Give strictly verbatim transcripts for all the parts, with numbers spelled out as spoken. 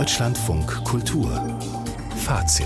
Deutschlandfunk Kultur Fazit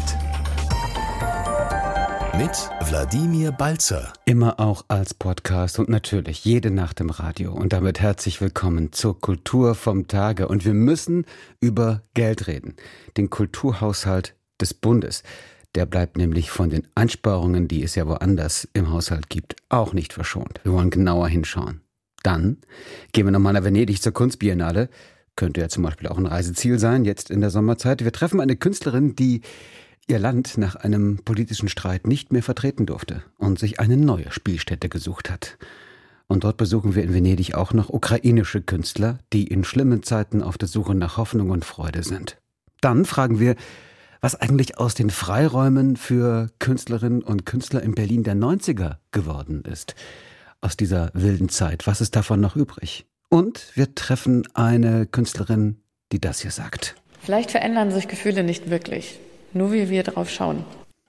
mit Wladimir Balzer. Immer auch als Podcast und natürlich jede Nacht im Radio. Und damit herzlich willkommen zur Kultur vom Tage. Und wir müssen über Geld reden. Den Kulturhaushalt des Bundes. Der bleibt nämlich von den Einsparungen, die es ja woanders im Haushalt gibt, auch nicht verschont. Wir wollen genauer hinschauen. Dann gehen wir nochmal nach Venedig zur Kunstbiennale. Könnte ja zum Beispiel auch ein Reiseziel sein, jetzt in der Sommerzeit. Wir treffen eine Künstlerin, die ihr Land nach einem politischen Streit nicht mehr vertreten durfte und sich eine neue Spielstätte gesucht hat. Und dort besuchen wir in Venedig auch noch ukrainische Künstler, die in schlimmen Zeiten auf der Suche nach Hoffnung und Freude sind. Dann fragen wir, was eigentlich aus den Freiräumen für Künstlerinnen und Künstler in Berlin der neunziger geworden ist. Aus dieser wilden Zeit. Was ist davon noch übrig? Und wir treffen eine Künstlerin, die das hier sagt. Vielleicht verändern sich Gefühle nicht wirklich, nur wie wir drauf schauen.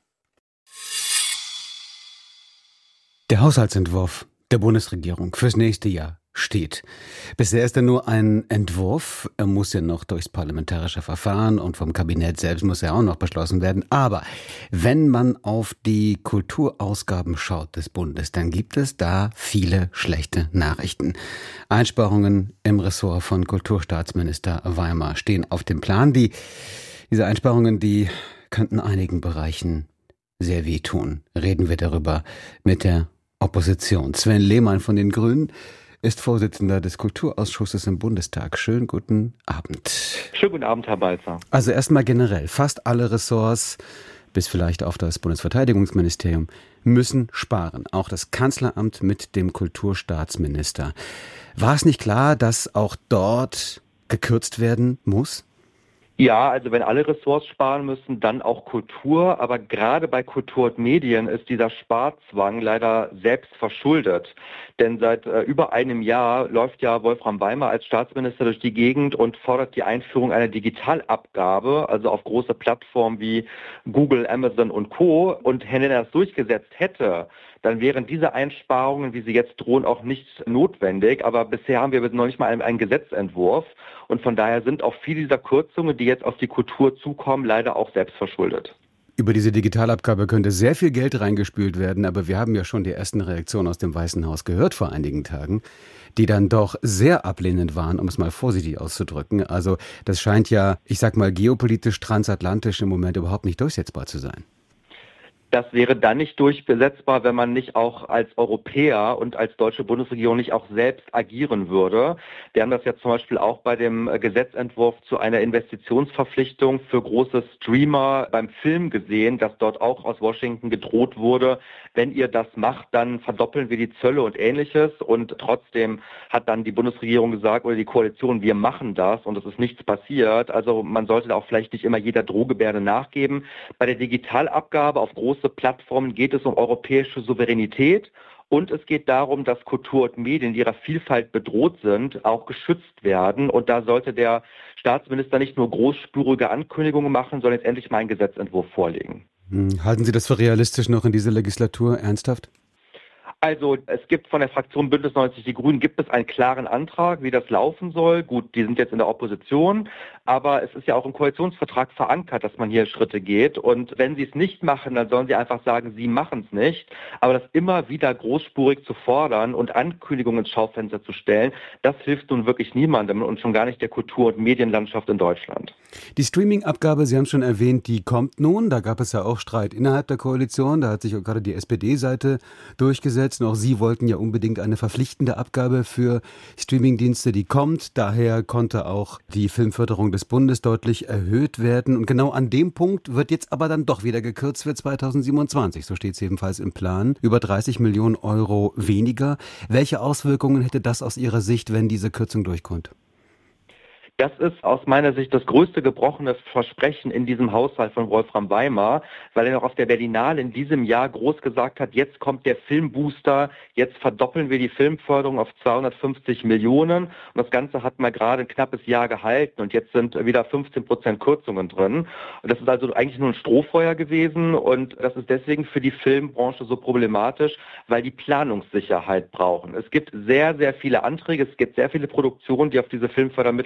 Der Haushaltsentwurf der Bundesregierung fürs nächste Jahr steht. Bisher ist er nur ein Entwurf. Er muss ja noch durchs parlamentarische Verfahren und vom Kabinett selbst muss er auch noch beschlossen werden. Aber wenn man auf die Kulturausgaben schaut des Bundes, dann gibt es da viele schlechte Nachrichten. Einsparungen im Ressort von Kulturstaatsminister Weimar stehen auf dem Plan. Die, diese Einsparungen, die könnten einigen Bereichen sehr wehtun. Reden wir darüber mit der Opposition. Sven Lehmann von den Grünen ist Vorsitzender des Kulturausschusses im Bundestag. Schönen guten Abend. Schönen guten Abend, Herr Balzer. Also erstmal generell, fast alle Ressorts, bis vielleicht auf das Bundesverteidigungsministerium, müssen sparen. Auch das Kanzleramt mit dem Kulturstaatsminister. War es nicht klar, dass auch dort gekürzt werden muss? Ja, also wenn alle Ressorts sparen müssen, dann auch Kultur. Aber gerade bei Kultur und Medien ist dieser Sparzwang leider selbst verschuldet. Denn seit äh, über einem Jahr läuft ja Wolfram Weimar als Staatsminister durch die Gegend und fordert die Einführung einer Digitalabgabe, also auf große Plattformen wie Google, Amazon und Co. Und wenn er das durchgesetzt hätte, dann wären diese Einsparungen, wie sie jetzt drohen, auch nicht notwendig. Aber bisher haben wir noch nicht mal einen, einen Gesetzentwurf. Und von daher sind auch viele dieser Kürzungen, die jetzt auf die Kultur zukommen, leider auch selbst verschuldet. Über diese Digitalabgabe könnte sehr viel Geld reingespült werden, aber wir haben ja schon die ersten Reaktionen aus dem Weißen Haus gehört vor einigen Tagen, die dann doch sehr ablehnend waren, um es mal vorsichtig auszudrücken. Also das scheint ja, ich sag mal, geopolitisch transatlantisch im Moment überhaupt nicht durchsetzbar zu sein. Das wäre dann nicht durchsetzbar, wenn man nicht auch als Europäer und als deutsche Bundesregierung nicht auch selbst agieren würde. Wir haben das ja zum Beispiel auch bei dem Gesetzentwurf zu einer Investitionsverpflichtung für große Streamer beim Film gesehen, dass dort auch aus Washington gedroht wurde, wenn ihr das macht, dann verdoppeln wir die Zölle und Ähnliches. Und trotzdem hat dann die Bundesregierung gesagt oder die Koalition, wir machen das und es ist nichts passiert. Also man sollte da auch vielleicht nicht immer jeder Drohgebärde nachgeben. Bei der Digitalabgabe auf große Plattformen geht es um europäische Souveränität und es geht darum, dass Kultur und Medien in ihrer Vielfalt bedroht sind, auch geschützt werden. Und da sollte der Staatsminister nicht nur großspurige Ankündigungen machen, sondern jetzt endlich mal einen Gesetzentwurf vorlegen. Halten Sie das für realistisch noch in dieser Legislatur? Ernsthaft? Also es gibt von der Fraktion Bündnis neunzig Die Grünen gibt es einen klaren Antrag, wie das laufen soll. Gut, die sind jetzt in der Opposition, aber es ist ja auch im Koalitionsvertrag verankert, dass man hier Schritte geht. Und wenn sie es nicht machen, dann sollen sie einfach sagen, sie machen es nicht. Aber das immer wieder großspurig zu fordern und Ankündigungen ins Schaufenster zu stellen, das hilft nun wirklich niemandem und schon gar nicht der Kultur- und Medienlandschaft in Deutschland. Die Streaming-Abgabe, Sie haben es schon erwähnt, die kommt nun. Da gab es ja auch Streit innerhalb der Koalition. Da hat sich auch gerade die S P D-Seite durchgesetzt. Auch Sie wollten ja unbedingt eine verpflichtende Abgabe für Streamingdienste, die kommt. Daher konnte auch die Filmförderung des Bundes deutlich erhöht werden. Und genau an dem Punkt wird jetzt aber dann doch wieder gekürzt für zweitausendsiebenundzwanzig. So steht es jedenfalls im Plan. Über dreißig Millionen Euro weniger. Welche Auswirkungen hätte das aus Ihrer Sicht, wenn diese Kürzung durchkommt? Das ist aus meiner Sicht das größte gebrochene Versprechen in diesem Haushalt von Wolfram Weimar, weil er noch auf der Berlinale in diesem Jahr groß gesagt hat, jetzt kommt der Filmbooster, jetzt verdoppeln wir die Filmförderung auf zweihundertfünfzig Millionen. Und das Ganze hat mal gerade ein knappes Jahr gehalten und jetzt sind wieder fünfzehn Prozent Kürzungen drin. Und das ist also eigentlich nur ein Strohfeuer gewesen und das ist deswegen für die Filmbranche so problematisch, weil die Planungssicherheit brauchen. Es gibt sehr, sehr viele Anträge, es gibt sehr viele Produktionen, die auf diese Filmfördermittel auch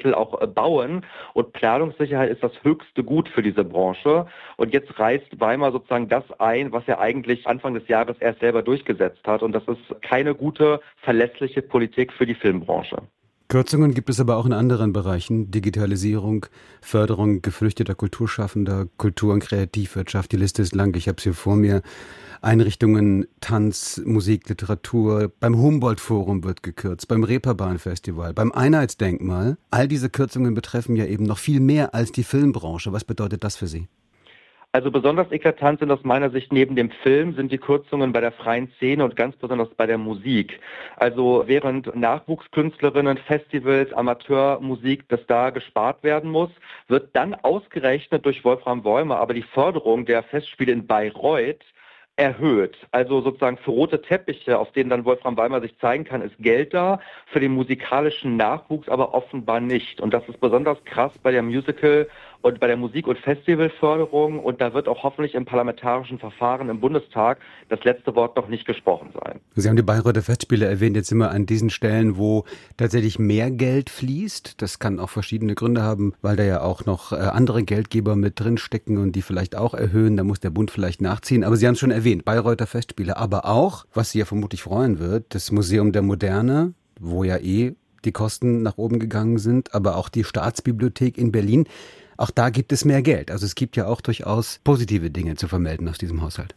bauen. Und Planungssicherheit ist das höchste Gut für diese Branche. Und jetzt reißt Weimar sozusagen das ein, was er eigentlich Anfang des Jahres erst selber durchgesetzt hat. Und das ist keine gute, verlässliche Politik für die Filmbranche. Kürzungen gibt es aber auch in anderen Bereichen. Digitalisierung, Förderung geflüchteter Kulturschaffender, Kultur- und Kreativwirtschaft. Die Liste ist lang. Ich habe es hier vor mir. Einrichtungen, Tanz, Musik, Literatur. Beim Humboldt-Forum wird gekürzt, beim Reeperbahn-Festival, beim Einheitsdenkmal. All diese Kürzungen betreffen ja eben noch viel mehr als die Filmbranche. Was bedeutet das für Sie? Also besonders eklatant sind aus meiner Sicht neben dem Film sind die Kürzungen bei der freien Szene und ganz besonders bei der Musik. Also während Nachwuchskünstlerinnen, Festivals, Amateurmusik, dass da gespart werden muss, wird dann ausgerechnet durch Wolfram Weimar aber die Förderung der Festspiele in Bayreuth erhöht. Also sozusagen für rote Teppiche, auf denen dann Wolfram Weimar sich zeigen kann, ist Geld da, für den musikalischen Nachwuchs aber offenbar nicht. Und das ist besonders krass bei der Musical- und bei der Musik- und Festivalförderung. Und da wird auch hoffentlich im parlamentarischen Verfahren im Bundestag das letzte Wort noch nicht gesprochen sein. Sie haben die Bayreuther Festspiele erwähnt, jetzt sind wir an diesen Stellen, wo tatsächlich mehr Geld fließt. Das kann auch verschiedene Gründe haben, weil da ja auch noch andere Geldgeber mit drin stecken und die vielleicht auch erhöhen. Da muss der Bund vielleicht nachziehen. Aber Sie haben es schon erwähnt, Bayreuther Festspiele. Aber auch, was Sie ja vermutlich freuen wird, das Museum der Moderne, wo ja eh die Kosten nach oben gegangen sind, aber auch die Staatsbibliothek in Berlin. Auch da gibt es mehr Geld. Also es gibt ja auch durchaus positive Dinge zu vermelden aus diesem Haushalt.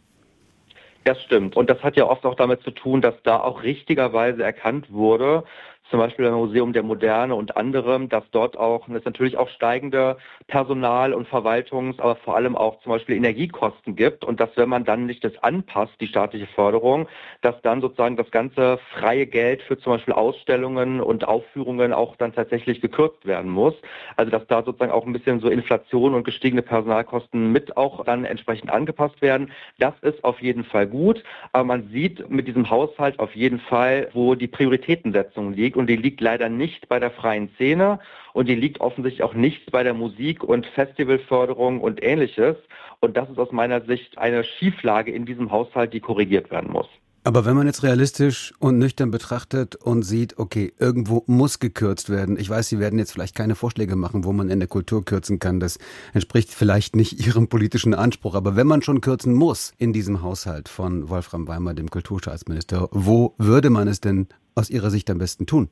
Das stimmt. Und das hat ja oft auch damit zu tun, dass da auch richtigerweise erkannt wurde, zum Beispiel beim Museum der Moderne und anderem, dass dort auch, es natürlich auch steigende Personal- und Verwaltungs-, aber vor allem auch zum Beispiel Energiekosten gibt und dass, wenn man dann nicht das anpasst, die staatliche Förderung, dass dann sozusagen das ganze freie Geld für zum Beispiel Ausstellungen und Aufführungen auch dann tatsächlich gekürzt werden muss. Also dass da sozusagen auch ein bisschen so Inflation und gestiegene Personalkosten mit auch dann entsprechend angepasst werden. Das ist auf jeden Fall gut, aber man sieht mit diesem Haushalt auf jeden Fall, wo die Prioritätensetzung liegt. Und die liegt leider nicht bei der freien Szene und die liegt offensichtlich auch nicht bei der Musik- und Festivalförderung und Ähnliches. Und das ist aus meiner Sicht eine Schieflage in diesem Haushalt, die korrigiert werden muss. Aber wenn man jetzt realistisch und nüchtern betrachtet und sieht, okay, irgendwo muss gekürzt werden. Ich weiß, Sie werden jetzt vielleicht keine Vorschläge machen, wo man in der Kultur kürzen kann. Das entspricht vielleicht nicht Ihrem politischen Anspruch. Aber wenn man schon kürzen muss in diesem Haushalt von Wolfram Weimar, dem Kulturstaatsminister, wo würde man es denn aus Ihrer Sicht am besten tun?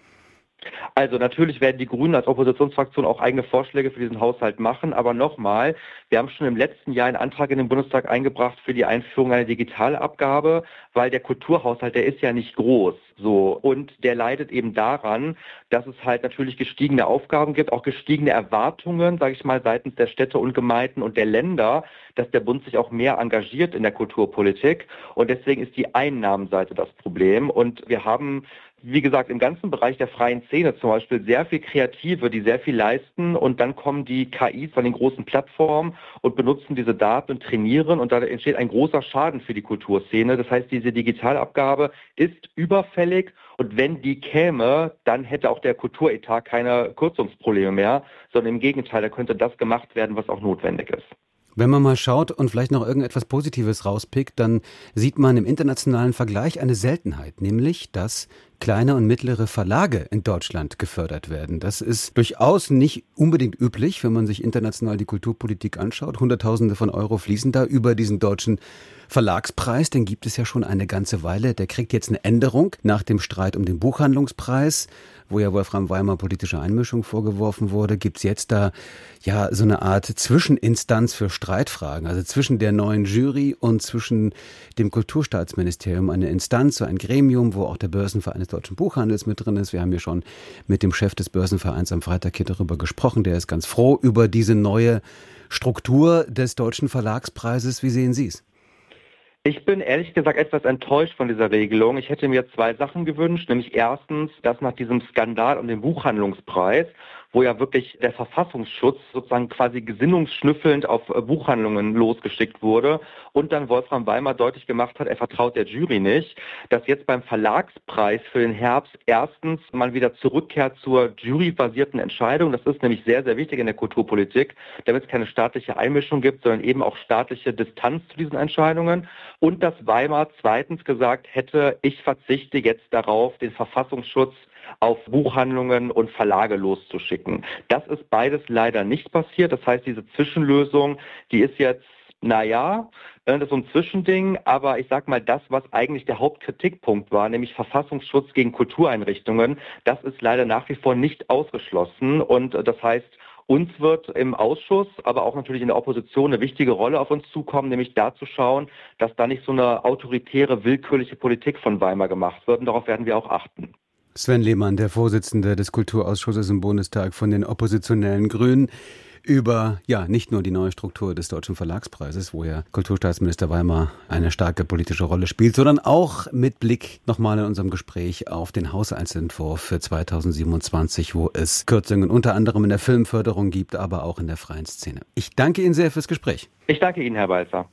Also natürlich werden die Grünen als Oppositionsfraktion auch eigene Vorschläge für diesen Haushalt machen. Aber nochmal, wir haben schon im letzten Jahr einen Antrag in den Bundestag eingebracht für die Einführung einer Digitalabgabe, weil der Kulturhaushalt, der ist ja nicht groß. So. Und der leidet eben daran, dass es halt natürlich gestiegene Aufgaben gibt, auch gestiegene Erwartungen, sage ich mal, seitens der Städte und Gemeinden und der Länder, dass der Bund sich auch mehr engagiert in der Kulturpolitik. Und deswegen ist die Einnahmenseite das Problem. Und wir haben, wie gesagt, im ganzen Bereich der freien Szene zum Beispiel sehr viel Kreative, die sehr viel leisten und dann kommen die K Is von den großen Plattformen und benutzen diese Daten und trainieren und da entsteht ein großer Schaden für die Kulturszene. Das heißt, diese Digitalabgabe ist überfällig und wenn die käme, dann hätte auch der Kulturetat keine Kürzungsprobleme mehr, sondern im Gegenteil, da könnte das gemacht werden, was auch notwendig ist. Wenn man mal schaut und vielleicht noch irgendetwas Positives rauspickt, dann sieht man im internationalen Vergleich eine Seltenheit, nämlich, dass kleine und mittlere Verlage in Deutschland gefördert werden. Das ist durchaus nicht unbedingt üblich, wenn man sich international die Kulturpolitik anschaut. Hunderttausende von Euro fließen da über diesen deutschen Verlagspreis, den gibt es ja schon eine ganze Weile. Der kriegt jetzt eine Änderung nach dem Streit um den Buchhandlungspreis, wo ja Wolfram Weimar politische Einmischung vorgeworfen wurde, gibt's jetzt da ja so eine Art Zwischeninstanz für Streitfragen, also zwischen der neuen Jury und zwischen dem Kulturstaatsministerium, eine Instanz, so ein Gremium, wo auch der Börsenverein des deutschen Buchhandels mit drin ist. Wir haben ja schon mit dem Chef des Börsenvereins am Freitag hier darüber gesprochen. Der ist ganz froh über diese neue Struktur des deutschen Verlagspreises. Wie sehen Sie es? Ich bin ehrlich gesagt etwas enttäuscht von dieser Regelung. Ich hätte mir zwei Sachen gewünscht, nämlich erstens, dass nach diesem Skandal um den Buchhandlungspreis, wo ja wirklich der Verfassungsschutz sozusagen quasi gesinnungsschnüffelnd auf Buchhandlungen losgeschickt wurde und dann Wolfram Weimar deutlich gemacht hat, er vertraut der Jury nicht, dass jetzt beim Verlagspreis für den Herbst erstens man wieder zurückkehrt zur jurybasierten Entscheidung. Das ist nämlich sehr, sehr wichtig in der Kulturpolitik, damit es keine staatliche Einmischung gibt, sondern eben auch staatliche Distanz zu diesen Entscheidungen. Und dass Weimar zweitens gesagt hätte, ich verzichte jetzt darauf, den Verfassungsschutz auf Buchhandlungen und Verlage loszuschicken. Das ist beides leider nicht passiert. Das heißt, diese Zwischenlösung, die ist jetzt, naja, das ist so ein Zwischending, aber ich sag mal, das, was eigentlich der Hauptkritikpunkt war, nämlich Verfassungsschutz gegen Kultureinrichtungen, das ist leider nach wie vor nicht ausgeschlossen. Und das heißt, uns wird im Ausschuss, aber auch natürlich in der Opposition eine wichtige Rolle auf uns zukommen, nämlich da zu schauen, dass da nicht so eine autoritäre, willkürliche Politik von Weimar gemacht wird. Und darauf werden wir auch achten. Sven Lehmann, der Vorsitzende des Kulturausschusses im Bundestag von den oppositionellen Grünen, über, ja, nicht nur die neue Struktur des Deutschen Verlagspreises, wo ja Kulturstaatsminister Weimar eine starke politische Rolle spielt, sondern auch mit Blick nochmal in unserem Gespräch auf den Haushaltsentwurf für zweitausendsiebenundzwanzig, wo es Kürzungen unter anderem in der Filmförderung gibt, aber auch in der freien Szene. Ich danke Ihnen sehr fürs Gespräch. Ich danke Ihnen, Herr Balzer.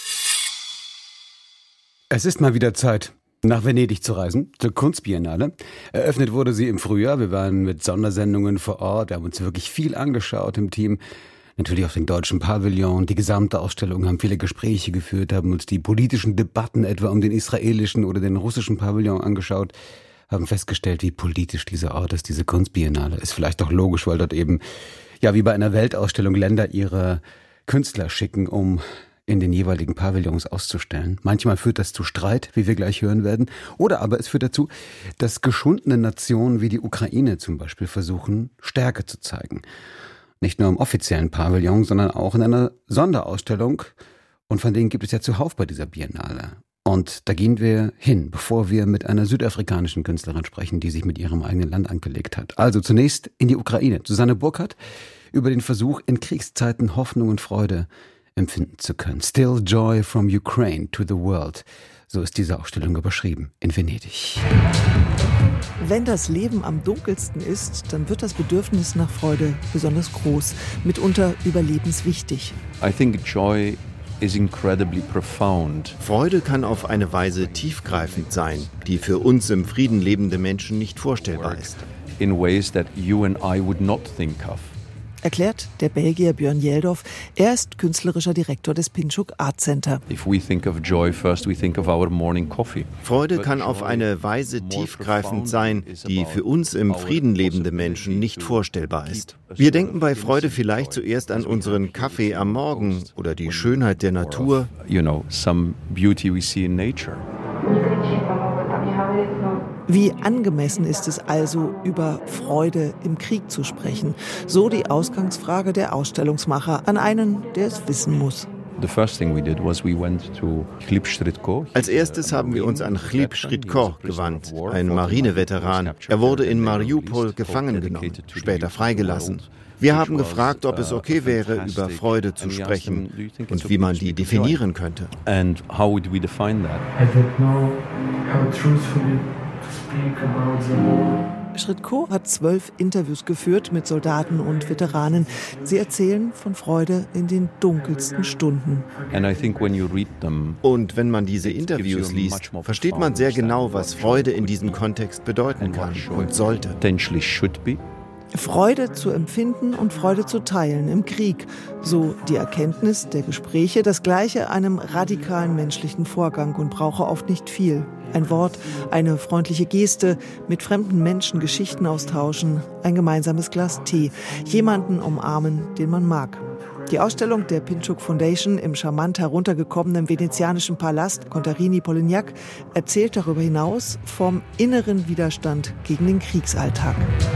Es ist mal wieder Zeit, nach Venedig zu reisen, zur Kunstbiennale. Eröffnet wurde sie im Frühjahr. Wir waren mit Sondersendungen vor Ort. Wir haben uns wirklich viel angeschaut im Team. Natürlich auch den deutschen Pavillon, die gesamte Ausstellung, haben viele Gespräche geführt, haben uns die politischen Debatten etwa um den israelischen oder den russischen Pavillon angeschaut, haben festgestellt, wie politisch dieser Ort ist, diese Kunstbiennale. Ist vielleicht auch logisch, weil dort eben, ja, wie bei einer Weltausstellung Länder ihre Künstler schicken, um in den jeweiligen Pavillons auszustellen. Manchmal führt das zu Streit, wie wir gleich hören werden. Oder aber es führt dazu, dass geschundene Nationen wie die Ukraine zum Beispiel versuchen, Stärke zu zeigen. Nicht nur im offiziellen Pavillon, sondern auch in einer Sonderausstellung. Und von denen gibt es ja zuhauf bei dieser Biennale. Und da gehen wir hin, bevor wir mit einer südafrikanischen Künstlerin sprechen, die sich mit ihrem eigenen Land angelegt hat. Also zunächst in die Ukraine. Susanne Burkhardt über den Versuch, in Kriegszeiten Hoffnung und Freude empfinden zu können. Still Joy from Ukraine to the World. So ist diese Ausstellung überschrieben in Venedig. Wenn das Leben am dunkelsten ist, dann wird das Bedürfnis nach Freude besonders groß, mitunter überlebenswichtig. I think joy is incredibly profound. Freude kann auf eine Weise tiefgreifend sein, die für uns im Frieden lebende Menschen nicht vorstellbar ist. In ways that you and I would not think of. Erklärt der Belgier Björn Jeldorf. Er ist künstlerischer Direktor des Pinchuk Art Center. If we think of joy, first we think of our morning coffee. Freude kann auf eine Weise tiefgreifend sein, die für uns im Frieden lebende Menschen nicht vorstellbar ist. Wir denken bei Freude vielleicht zuerst an unseren Kaffee am Morgen oder die Schönheit der Natur. You know, some beauty we see in nature. Wie angemessen ist es also, über Freude im Krieg zu sprechen? So die Ausgangsfrage der Ausstellungsmacher an einen, der es wissen muss. Als erstes haben wir uns an Chleb Schridko gewandt, ein Marineveteran. Er wurde in Mariupol gefangen genommen, später freigelassen. Wir haben gefragt, ob es okay wäre, über Freude zu sprechen und wie man die definieren könnte. And how would we define that? I don't know how truthfully to speak about the war. Schridko hat zwölf Interviews geführt mit Soldaten und Veteranen. Sie erzählen von Freude in den dunkelsten Stunden. Und wenn man diese Interviews liest, versteht man sehr genau, was Freude in diesem Kontext bedeuten kann und sollte. Freude zu empfinden und Freude zu teilen im Krieg. So die Erkenntnis der Gespräche, das gleiche einem radikalen menschlichen Vorgang und brauche oft nicht viel. Ein Wort, eine freundliche Geste, mit fremden Menschen Geschichten austauschen, ein gemeinsames Glas Tee, jemanden umarmen, den man mag. Die Ausstellung der Pinchuk Foundation im charmant heruntergekommenen venezianischen Palast Contarini-Polignac erzählt darüber hinaus vom inneren Widerstand gegen den Kriegsalltag.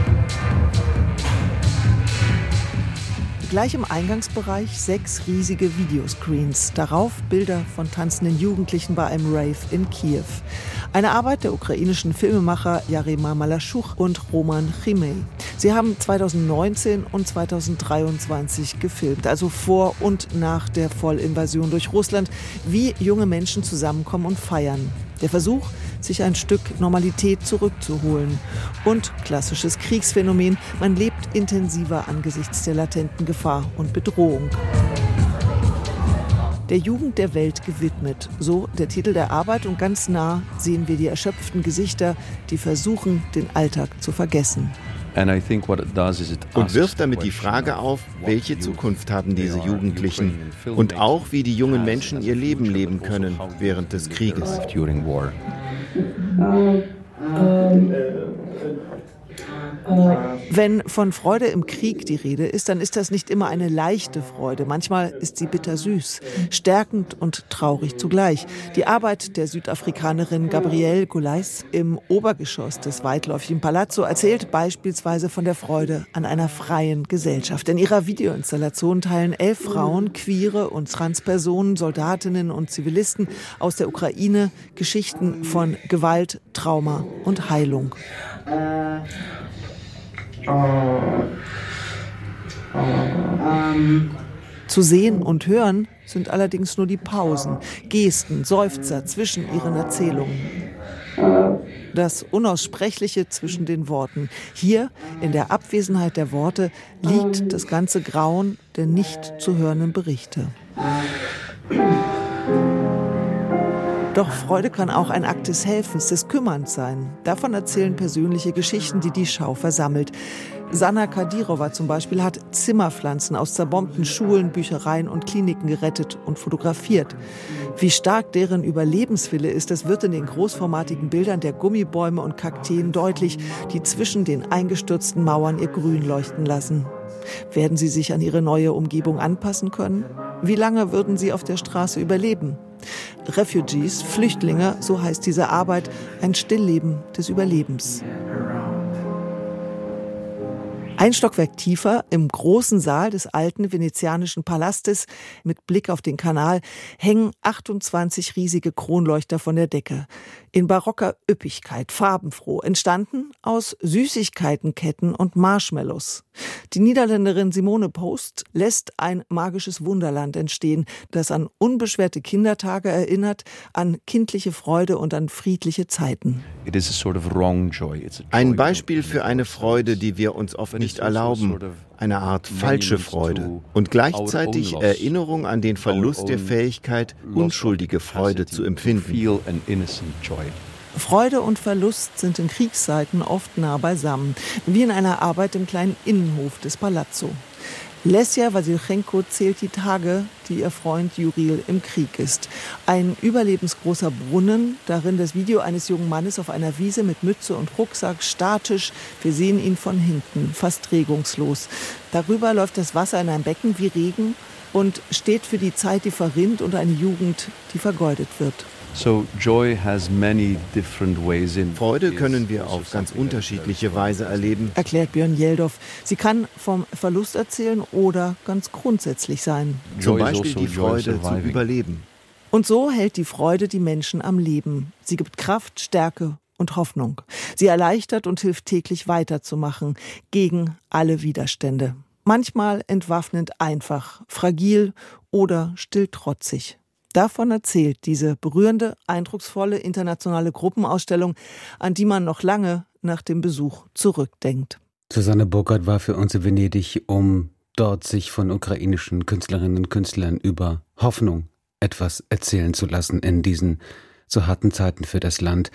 Gleich im Eingangsbereich sechs riesige Videoscreens. Darauf Bilder von tanzenden Jugendlichen bei einem Rave in Kiew. Eine Arbeit der ukrainischen Filmemacher Jarema Malaschuch und Roman Chimay. Sie haben zweitausendneunzehn und zweitausenddreiundzwanzig gefilmt, also vor und nach der Vollinvasion durch Russland, wie junge Menschen zusammenkommen und feiern. Der Versuch, sich ein Stück Normalität zurückzuholen. Und klassisches Kriegsphänomen, man lebt intensiver angesichts der latenten Gefahr und Bedrohung. Der Jugend der Welt gewidmet, so der Titel der Arbeit, und ganz nah sehen wir die erschöpften Gesichter, die versuchen, den Alltag zu vergessen. Und wirft damit die Frage auf, welche Zukunft haben diese Jugendlichen und auch, wie die jungen Menschen ihr Leben leben können während des Krieges. Wenn von Freude im Krieg die Rede ist, dann ist das nicht immer eine leichte Freude. Manchmal ist sie bittersüß, stärkend und traurig zugleich. Die Arbeit der Südafrikanerin Gabrielle Goleis im Obergeschoss des weitläufigen Palazzo erzählt beispielsweise von der Freude an einer freien Gesellschaft. In ihrer Videoinstallation teilen elf Frauen, Queere und Transpersonen, Soldatinnen und Zivilisten aus der Ukraine Geschichten von Gewalt, Trauma und Heilung. Zu sehen und hören sind allerdings nur die Pausen, Gesten, Seufzer zwischen ihren Erzählungen. Das Unaussprechliche zwischen den Worten. Hier, in der Abwesenheit der Worte, liegt das ganze Grauen der nicht zu hörenden Berichte. Doch Freude kann auch ein Akt des Helfens, des Kümmerns sein. Davon erzählen persönliche Geschichten, die die Schau versammelt. Sanna Kadirova zum Beispiel hat Zimmerpflanzen aus zerbombten Schulen, Büchereien und Kliniken gerettet und fotografiert. Wie stark deren Überlebenswille ist, das wird in den großformatigen Bildern der Gummibäume und Kakteen deutlich, die zwischen den eingestürzten Mauern ihr Grün leuchten lassen. Werden sie sich an ihre neue Umgebung anpassen können? Wie lange würden sie auf der Straße überleben? Refugees, Flüchtlinge, so heißt diese Arbeit, ein Stillleben des Überlebens. Ein Stockwerk tiefer, im großen Saal des alten venezianischen Palastes mit Blick auf den Kanal, hängen achtundzwanzig riesige Kronleuchter von der Decke. In barocker Üppigkeit, farbenfroh, entstanden aus Süßigkeitenketten und Marshmallows. Die Niederländerin Simone Post lässt ein magisches Wunderland entstehen, das an unbeschwerte Kindertage erinnert, an kindliche Freude und an friedliche Zeiten. Ein Beispiel für eine Freude, die wir uns oft nicht erlauben. Eine Art falsche Freude und gleichzeitig Erinnerung an den Verlust der Fähigkeit, unschuldige Freude zu empfinden. Freude und Verlust sind in Kriegszeiten oft nah beisammen, wie in einer Arbeit im kleinen Innenhof des Palazzo. Lesja Wasilchenko zählt die Tage, die ihr Freund Juril im Krieg ist. Ein überlebensgroßer Brunnen, darin das Video eines jungen Mannes auf einer Wiese mit Mütze und Rucksack, statisch. Wir sehen ihn von hinten, fast regungslos. Darüber läuft das Wasser in ein Becken wie Regen und steht für die Zeit, die verrinnt, und eine Jugend, die vergeudet wird. Freude können wir auf ganz unterschiedliche Weise erleben, erklärt Björn Jeldorf. Sie kann vom Verlust erzählen oder ganz grundsätzlich sein. Zum Beispiel die Freude zu überleben. Und so hält die Freude die Menschen am Leben. Sie gibt Kraft, Stärke und Hoffnung. Sie erleichtert und hilft täglich weiterzumachen gegen alle Widerstände. Manchmal entwaffnend einfach, fragil oder stilltrotzig. Davon erzählt diese berührende, eindrucksvolle internationale Gruppenausstellung, an die man noch lange nach dem Besuch zurückdenkt. Susanne Burkhardt war für uns in Venedig, um dort sich von ukrainischen Künstlerinnen und Künstlern über Hoffnung etwas erzählen zu lassen in diesen so harten Zeiten für das Land.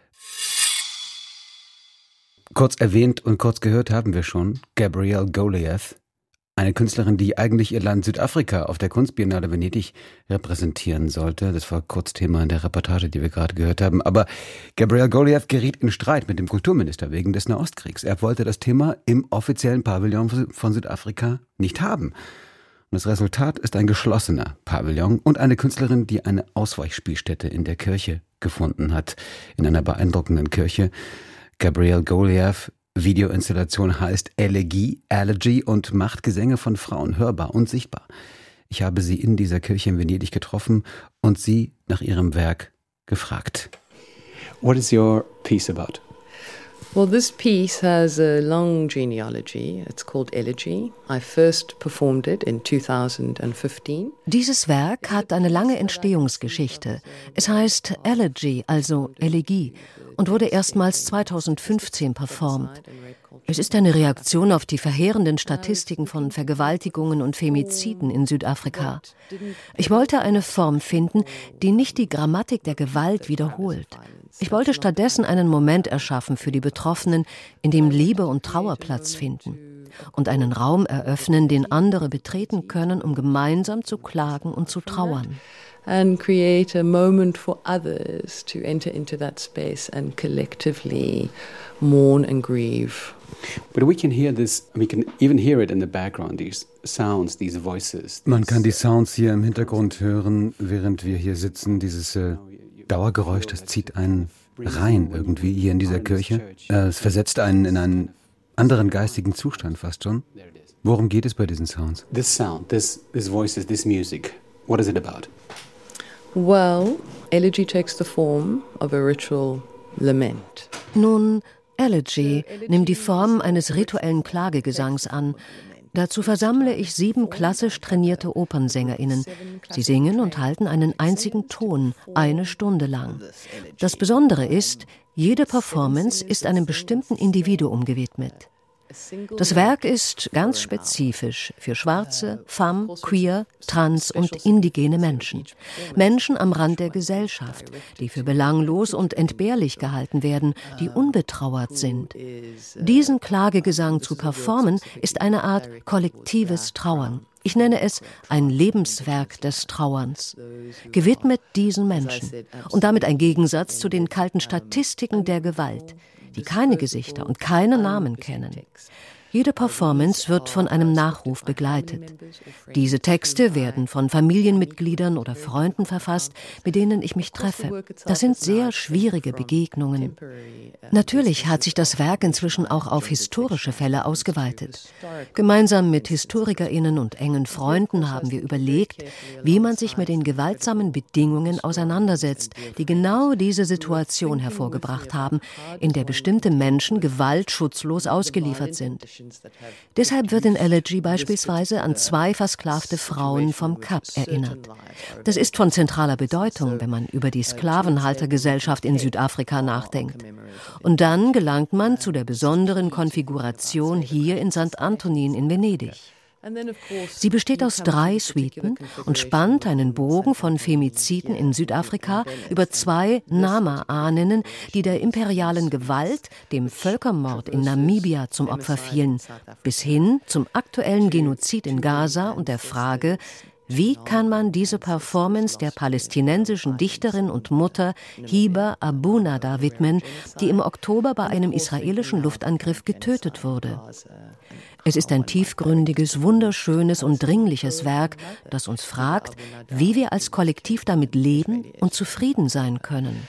Kurz erwähnt und kurz gehört haben wir schon Gabrielle Goliath, eine Künstlerin, die eigentlich ihr Land Südafrika auf der Kunstbiennale Venedig repräsentieren sollte. Das war kurz Thema in der Reportage, die wir gerade gehört haben. Aber Gabrielle Goliath geriet in Streit mit dem Kulturminister wegen des Nahostkriegs. Er wollte das Thema im offiziellen Pavillon von Südafrika nicht haben. Und das Resultat ist ein geschlossener Pavillon und eine Künstlerin, die eine Ausweichspielstätte in der Kirche gefunden hat. In einer beeindruckenden Kirche. Gabrielle Goliath, Videoinstallation heißt Elegie, Elegy und macht Gesänge von Frauen hörbar und sichtbar. Ich habe sie in dieser Kirche in Venedig getroffen und sie nach ihrem Werk gefragt. What is your piece about? Well, this piece has a long genealogy. It's called Elegy. I first performed it in two thousand fifteen. Dieses Werk hat eine lange Entstehungsgeschichte. Es heißt Elegy, also Elegie, und wurde erstmals zweitausendfünfzehn performt. Es ist eine Reaktion auf die verheerenden Statistiken von Vergewaltigungen und Femiziden in Südafrika. Ich wollte eine Form finden, die nicht die Grammatik der Gewalt wiederholt. Ich wollte stattdessen einen Moment erschaffen für die Betroffenen, in dem Liebe und Trauer Platz finden. und einen Raum eröffnen, den andere betreten können, um gemeinsam zu klagen und zu trauern. And create a moment for others to enter into that space and collectively mourn and grieve. But we can hear this, we can even hear it in the background, these sounds, these voices. Man kann die Sounds hier im Hintergrund hören, während wir hier sitzen. Dieses äh, Dauergeräusch, das zieht einen rein irgendwie hier in dieser Kirche. Äh, es versetzt einen in einen anderen geistigen Zustand fast schon. Worum geht es bei diesen Sounds? This sound, this, this voices, this music, what is it about? Well, elegy takes the form of a ritual lament. Nun, Elegy nimmt die Form eines rituellen Klagegesangs an. Dazu versammle ich sieben klassisch trainierte OpernsängerInnen. Sie singen und halten einen einzigen Ton, eine Stunde lang. Das Besondere ist, jede Performance ist einem bestimmten Individuum gewidmet. Das Werk ist ganz spezifisch für schwarze, femme, queer, trans und indigene Menschen. Menschen am Rand der Gesellschaft, die für belanglos und entbehrlich gehalten werden, die unbetrauert sind. Diesen Klagegesang zu performen, ist eine Art kollektives Trauern. Ich nenne es ein Lebenswerk des Trauerns, gewidmet diesen Menschen und damit ein Gegensatz zu den kalten Statistiken der Gewalt, die keine Gesichter und keine Namen kennen. Jede Performance wird von einem Nachruf begleitet. Diese Texte werden von Familienmitgliedern oder Freunden verfasst, mit denen ich mich treffe. Das sind sehr schwierige Begegnungen. Natürlich hat sich das Werk inzwischen auch auf historische Fälle ausgeweitet. Gemeinsam mit HistorikerInnen und engen Freunden haben wir überlegt, wie man sich mit den gewaltsamen Bedingungen auseinandersetzt, die genau diese Situation hervorgebracht haben, in der bestimmte Menschen Gewalt schutzlos ausgeliefert sind. Deshalb wird in Elegy beispielsweise an zwei versklavte Frauen vom Kap erinnert. Das ist von zentraler Bedeutung, wenn man über die Sklavenhaltergesellschaft in Südafrika nachdenkt. Und dann gelangt man zu der besonderen Konfiguration hier in Sankt Antonin in Venedig. Sie besteht aus drei Suiten und spannt einen Bogen von Femiziden in Südafrika über zwei Nama-Ahninnen, die der imperialen Gewalt, dem Völkermord in Namibia zum Opfer fielen, bis hin zum aktuellen Genozid in Gaza und der Frage, wie kann man diese Performance der palästinensischen Dichterin und Mutter Hiba Abu Nada widmen, die im Oktober bei einem israelischen Luftangriff getötet wurde? Es ist ein tiefgründiges, wunderschönes und dringliches Werk, das uns fragt, wie wir als Kollektiv damit leben und zufrieden sein können.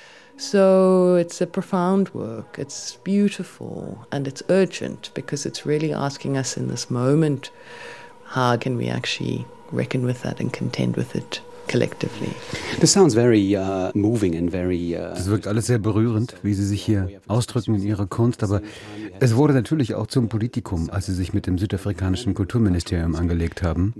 So it's a profound work, it's beautiful and it's urgent because it's really asking us in this moment, how can we actually reckon with that and contend with it collectively. This sounds very uh, moving and very. Uh, das wirkt alles sehr berührend, wie Sie sich hier ausdrücken in Ihrer Kunst, aber es wurde natürlich auch zum Politikum, als Sie sich mit dem südafrikanischen Kulturministerium angelegt haben,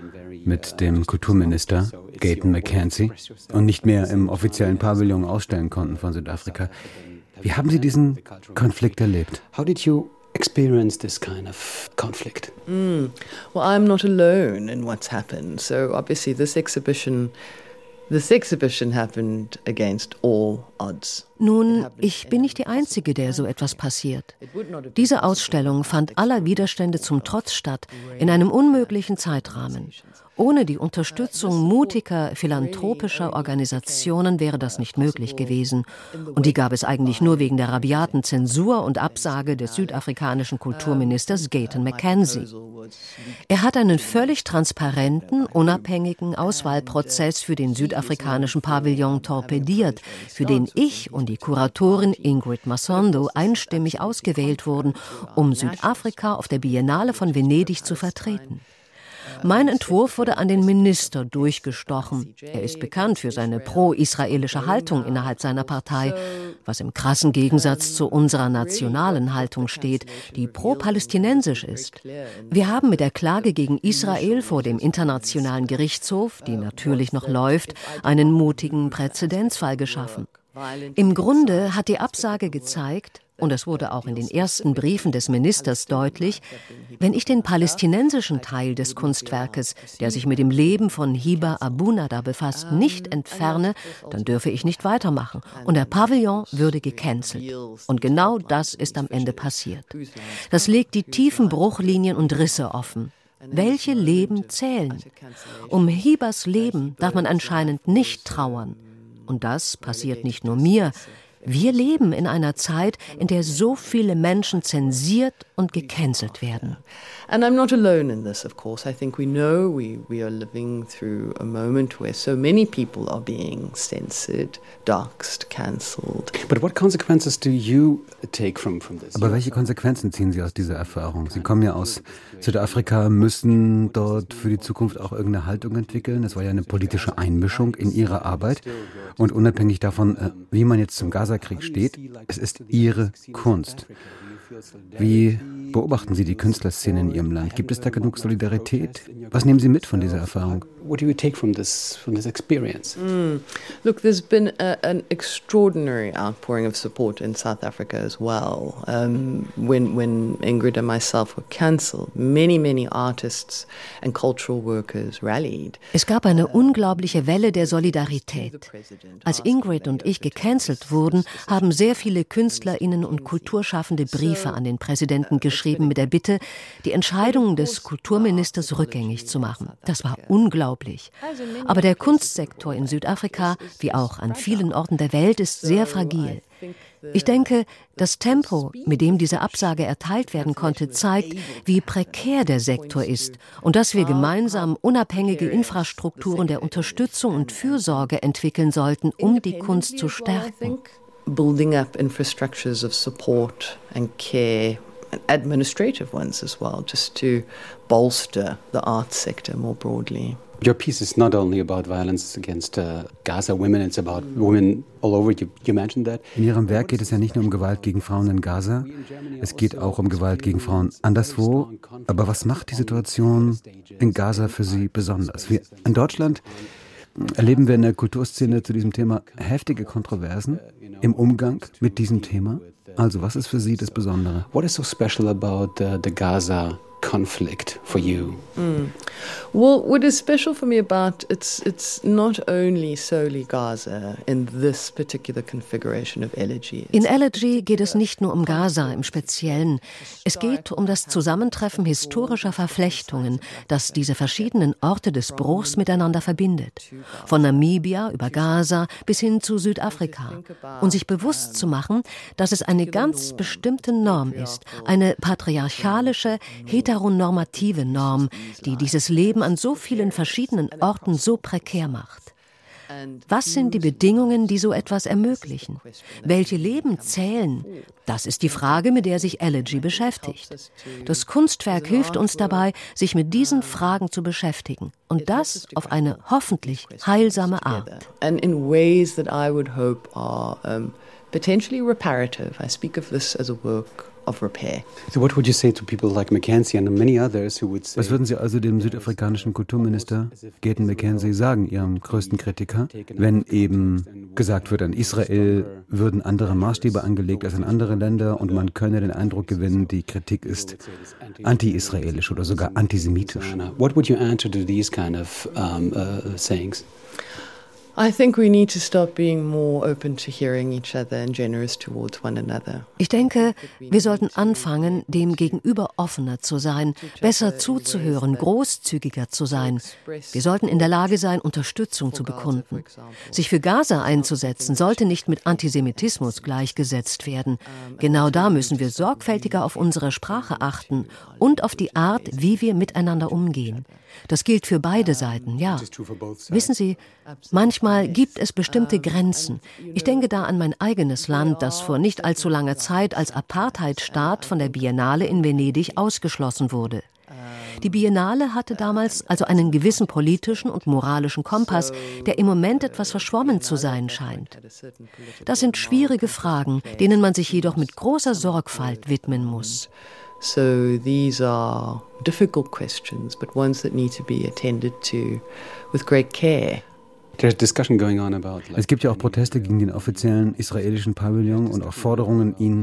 mit dem Kulturminister Gayton McKenzie und nicht mehr im offiziellen Pavillon ausstellen konnten von Südafrika. Wie haben Sie diesen Konflikt erlebt? How did you experience this kind of conflict? Mm. Well, I'm not alone in what's happened. So obviously this exhibition, this exhibition happened against all odds. Nun, ich bin nicht die Einzige, der so etwas passiert. Diese Ausstellung fand aller Widerstände zum Trotz statt, in einem unmöglichen Zeitrahmen. Ohne die Unterstützung mutiger, philanthropischer Organisationen wäre das nicht möglich gewesen. Und die gab es eigentlich nur wegen der rabiaten Zensur und Absage des südafrikanischen Kulturministers Gayton McKenzie. Er hat einen völlig transparenten, unabhängigen Auswahlprozess für den südafrikanischen Pavillon torpediert, für den ich und die Kuratorin Ingrid Masondo einstimmig ausgewählt wurden, um Südafrika auf der Biennale von Venedig zu vertreten. Mein Entwurf wurde an den Minister durchgestochen. Er ist bekannt für seine pro-israelische Haltung innerhalb seiner Partei, was im krassen Gegensatz zu unserer nationalen Haltung steht, die pro-palästinensisch ist. Wir haben mit der Klage gegen Israel vor dem Internationalen Gerichtshof, die natürlich noch läuft, einen mutigen Präzedenzfall geschaffen. Im Grunde hat die Absage gezeigt, und es wurde auch in den ersten Briefen des Ministers deutlich, wenn ich den palästinensischen Teil des Kunstwerkes, der sich mit dem Leben von Hiba Abu Nada befasst, nicht entferne, dann dürfe ich nicht weitermachen. Und der Pavillon würde gecancelt. Und genau das ist am Ende passiert. Das legt die tiefen Bruchlinien und Risse offen. Welche Leben zählen? Um Hibas Leben darf man anscheinend nicht trauern. Und das passiert nicht nur mir. Wir leben in einer Zeit, in der so viele Menschen zensiert und gecancelt werden. And I'm not alone in this, of course. I think we know we, we are living through a moment where so many people are being censored, doxed, cancelled. But what consequences do you take from, from this? Aber welche Konsequenzen ziehen Sie aus dieser Erfahrung? Sie kommen ja aus Südafrika, müssen dort für die Zukunft auch irgendeine Haltung entwickeln. Das war ja eine politische Einmischung in Ihre Arbeit. Und unabhängig davon, wie man jetzt zum Gazakrieg steht, es ist Ihre Kunst. Wie beobachten Sie die Künstlerszene in Ihrem Land? Gibt es da genug Solidarität? Was nehmen Sie mit von dieser Erfahrung? What do you take from this, from this experience? Mm. Look, there's been a, an extraordinary outpouring of support in South Africa as well. Um, when, when Ingrid and myself were cancelled, many, many artists and cultural workers rallied. Es gab eine unglaubliche Welle der Solidarität. Als Ingrid und ich gecancelt wurden, haben sehr viele KünstlerInnen und Kulturschaffende Briefe an den Präsidenten geschrieben mit der Bitte, die Entscheidungen des Kulturministers rückgängig zu machen. Das war unglaublich. Aber der Kunstsektor in Südafrika, wie auch an vielen Orten der Welt, ist sehr fragil. Ich denke, das Tempo, mit dem diese Absage erteilt werden konnte, zeigt, wie prekär der Sektor ist und dass wir gemeinsam unabhängige Infrastrukturen der Unterstützung und Fürsorge entwickeln sollten, um die Kunst zu stärken. Building up infrastructures of support and care, and administrative ones as well, just to bolster the arts sector more broadly. Your piece is not only about violence against uh, Gaza women, it's about women all over. You, you mentioned that. In Ihrem Werk geht es ja nicht nur um Gewalt gegen Frauen in Gaza, es geht auch um Gewalt gegen Frauen anderswo. Aber was macht die Situation in Gaza für Sie besonders? Wir in Deutschland erleben wir in der Kulturszene zu diesem Thema heftige Kontroversen im Umgang mit diesem Thema. Also, was ist für Sie das Besondere? What is so special about the, the Gaza conflict for you? Mm. Well, what is special for me about it's it's not only solely Gaza in this particular configuration of Elegy. In Elegy geht es nicht nur um Gaza im Speziellen. Es geht um das Zusammentreffen historischer Verflechtungen, das diese verschiedenen Orte des Bruchs miteinander verbindet. Von Namibia über Gaza bis hin zu Südafrika. Und sich bewusst zu machen, dass es eine ganz bestimmte Norm ist, eine patriarchalische, heteronormative Norm, die dieses Leben an so vielen verschiedenen Orten so prekär macht. Was sind die Bedingungen, die so etwas ermöglichen? Welche Leben zählen? Das ist die Frage, mit der sich Elegy beschäftigt. Das Kunstwerk hilft uns dabei, sich mit diesen Fragen zu beschäftigen. Und das auf eine hoffentlich heilsame Art. And in ways that I would hope are um, potentially reparative. I speak of this as a work of repair. So what would you say to people like Mackenzie and many others who would say? Was würden Sie also dem südafrikanischen Kulturminister Gaten Mackenzie sagen, Ihrem größten Kritiker, wenn eben gesagt wird, an Israel würden andere Maßstäbe angelegt als an andere Länder und man könne den Eindruck gewinnen, die Kritik ist anti-israelisch oder sogar antisemitisch? What would you answer to these kind of um, uh, sayings? I think we need to stop being more open to hearing each other and generous towards one another. Ich denke, wir sollten anfangen, dem Gegenüber offener zu sein, besser zuzuhören, großzügiger zu sein. Wir sollten in der Lage sein, Unterstützung zu bekunden. Sich für Gaza einzusetzen, sollte nicht mit Antisemitismus gleichgesetzt werden. Genau da müssen wir sorgfältiger auf unsere Sprache achten und auf die Art, wie wir miteinander umgehen. Das gilt für beide Seiten, ja. Wissen Sie, manchmal gibt es bestimmte Grenzen. Ich denke da an mein eigenes Land, das vor nicht allzu langer Zeit als Apartheidstaat von der Biennale in Venedig ausgeschlossen wurde. Die Biennale hatte damals also einen gewissen politischen und moralischen Kompass, der im Moment etwas verschwommen zu sein scheint. Das sind schwierige Fragen, denen man sich jedoch mit großer Sorgfalt widmen muss. So these are difficult questions, but ones that need to be attended to with great care. There's discussion going on about, like, es gibt ja auch Proteste gegen den offiziellen israelischen Pavillon und auch Forderungen, ihn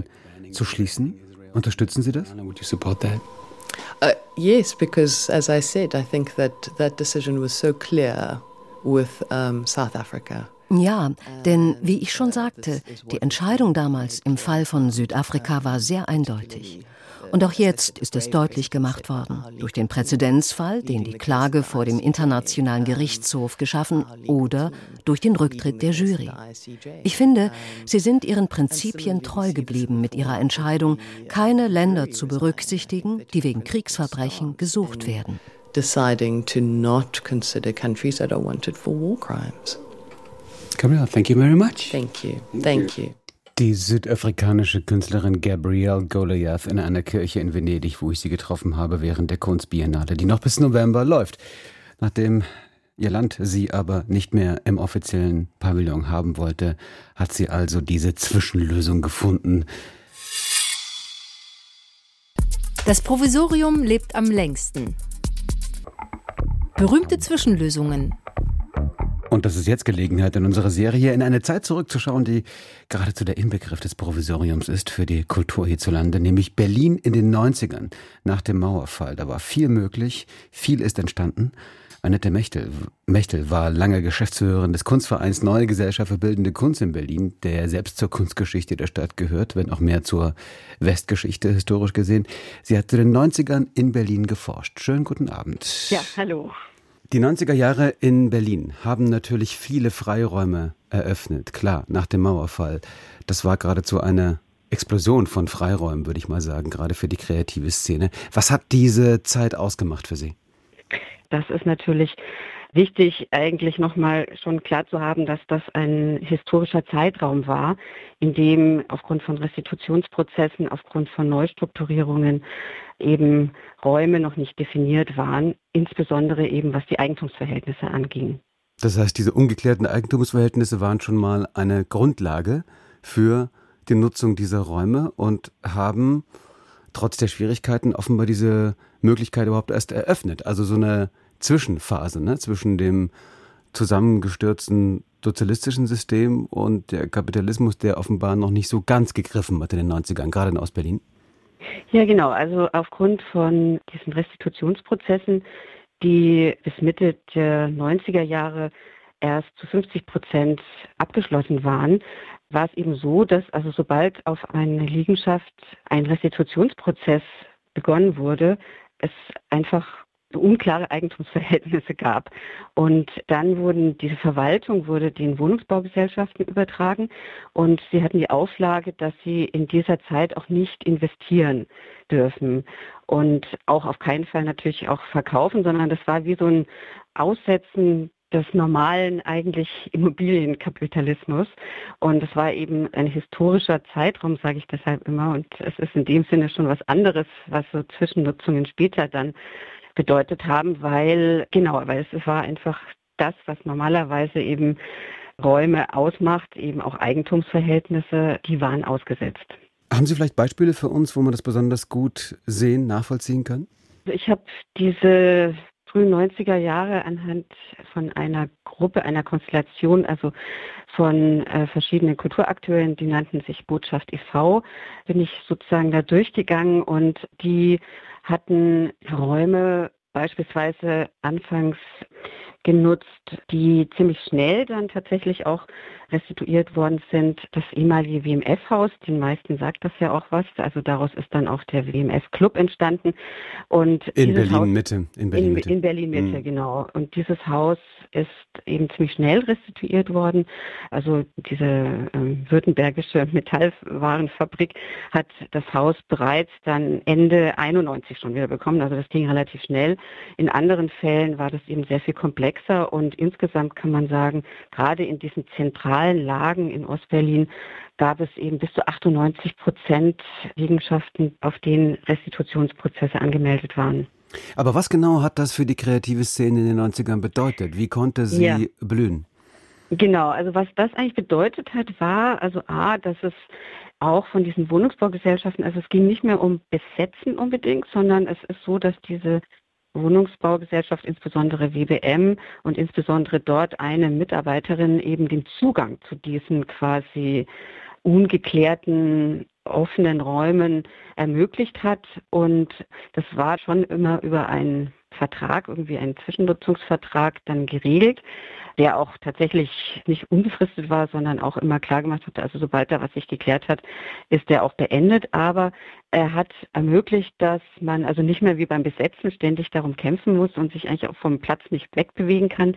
zu schließen? Unterstützen Sie das? Uh, yes, because as I said, I think that that decision was so clear with um, South Africa. Ja, denn wie ich schon sagte, die Entscheidung damals im Fall von Südafrika war sehr eindeutig. Und auch jetzt ist es deutlich gemacht worden, durch den Präzedenzfall, den die Klage vor dem Internationalen Gerichtshof geschaffen, oder durch den Rücktritt der Jury. Ich finde, sie sind ihren Prinzipien treu geblieben mit ihrer Entscheidung, keine Länder zu berücksichtigen, die wegen Kriegsverbrechen gesucht werden. Deciding to not consider countries that are wanted for war crimes. Gabrielle, thank you very much. Thank you. Thank you. Die südafrikanische Künstlerin Gabrielle Goliath in einer Kirche in Venedig, wo ich sie getroffen habe während der Kunstbiennale, die noch bis November läuft. Nachdem ihr Land sie aber nicht mehr im offiziellen Pavillon haben wollte, hat sie also diese Zwischenlösung gefunden. Das Provisorium lebt am längsten. Berühmte Zwischenlösungen. Und das ist jetzt Gelegenheit, in unserer Serie in eine Zeit zurückzuschauen, die geradezu der Inbegriff des Provisoriums ist für die Kultur hierzulande, nämlich Berlin in den neunzigern, nach dem Mauerfall. Da war viel möglich, viel ist entstanden. Annette Mechtel, Mechtel war lange Geschäftsführerin des Kunstvereins Neue Gesellschaft für Bildende Kunst in Berlin, der selbst zur Kunstgeschichte der Stadt gehört, wenn auch mehr zur Westgeschichte historisch gesehen. Sie hat zu den neunzigern in Berlin geforscht. Schönen guten Abend. Ja, hallo. Die neunziger Jahre in Berlin haben natürlich viele Freiräume eröffnet. Klar, nach dem Mauerfall. Das war geradezu eine Explosion von Freiräumen, würde ich mal sagen, gerade für die kreative Szene. Was hat diese Zeit ausgemacht für Sie? Das ist natürlich wichtig, eigentlich nochmal schon klar zu haben, dass das ein historischer Zeitraum war, in dem aufgrund von Restitutionsprozessen, aufgrund von Neustrukturierungen eben Räume noch nicht definiert waren, insbesondere eben was die Eigentumsverhältnisse anging. Das heißt, diese ungeklärten Eigentumsverhältnisse waren schon mal eine Grundlage für die Nutzung dieser Räume und haben trotz der Schwierigkeiten offenbar diese Möglichkeit überhaupt erst eröffnet. Also so eine Zwischenphase, ne, zwischen dem zusammengestürzten sozialistischen System und der Kapitalismus, der offenbar noch nicht so ganz gegriffen hat in den neunzigern, gerade in Ostberlin. Ja, genau. Also aufgrund von diesen Restitutionsprozessen, die bis Mitte der neunziger Jahre erst zu fünfzig Prozent abgeschlossen waren, war es eben so, dass also sobald auf eine Liegenschaft ein Restitutionsprozess begonnen wurde, es einfach unklare Eigentumsverhältnisse gab. Und dann wurden diese Verwaltung wurde den Wohnungsbaugesellschaften übertragen und sie hatten die Auflage, dass sie in dieser Zeit auch nicht investieren dürfen und auch auf keinen Fall natürlich auch verkaufen, sondern das war wie so ein Aussetzen des normalen eigentlich Immobilienkapitalismus. Und es war eben ein historischer Zeitraum, sage ich deshalb immer. Und es ist in dem Sinne schon was anderes, was so Zwischennutzungen später dann bedeutet haben, weil, genau, weil es war einfach das, was normalerweise eben Räume ausmacht, eben auch Eigentumsverhältnisse, die waren ausgesetzt. Haben Sie vielleicht Beispiele für uns, wo man das besonders gut sehen, nachvollziehen kann? Ich habe diese frühen neunziger Jahre anhand von einer Gruppe, einer Konstellation, also von äh, verschiedenen Kulturakteuren, die nannten sich Botschaft e V, bin ich sozusagen da durchgegangen und die hatten Räume beispielsweise anfangs genutzt, die ziemlich schnell dann tatsächlich auch restituiert worden sind. Das ehemalige W M F-Haus, den meisten sagt das ja auch was, also daraus ist dann auch der W M F-Club entstanden. Und in Berlin-Mitte. In Berlin-Mitte, in, in Berlin-Mitte, mhm. Genau. Und dieses Haus ist eben ziemlich schnell restituiert worden. Also diese ähm, württembergische Metallwarenfabrik hat das Haus bereits dann Ende einundneunzig schon wieder bekommen. Also das ging relativ schnell. In anderen Fällen war das eben sehr viel komplexer und insgesamt kann man sagen, gerade in diesen zentralen Lagen in Ostberlin gab es eben bis zu achtundneunzig Prozent Liegenschaften, auf denen Restitutionsprozesse angemeldet waren. Aber was genau hat das für die kreative Szene in den neunzigern bedeutet? Wie konnte sie ja. blühen? Genau, also was das eigentlich bedeutet hat, war also A, dass es auch von diesen Wohnungsbaugesellschaften, also es ging nicht mehr um Besetzen unbedingt, sondern es ist so, dass diese Wohnungsbaugesellschaft, insbesondere W B M und insbesondere dort eine Mitarbeiterin eben den Zugang zu diesen quasi ungeklärten offenen Räumen ermöglicht hat. Und das war schon immer über einen Vertrag, irgendwie einen Zwischennutzungsvertrag dann geregelt, der auch tatsächlich nicht unbefristet war, sondern auch immer klar gemacht hat, also sobald da was sich geklärt hat, ist der auch beendet. Aber er hat ermöglicht, dass man also nicht mehr wie beim Besetzen ständig darum kämpfen muss und sich eigentlich auch vom Platz nicht wegbewegen kann.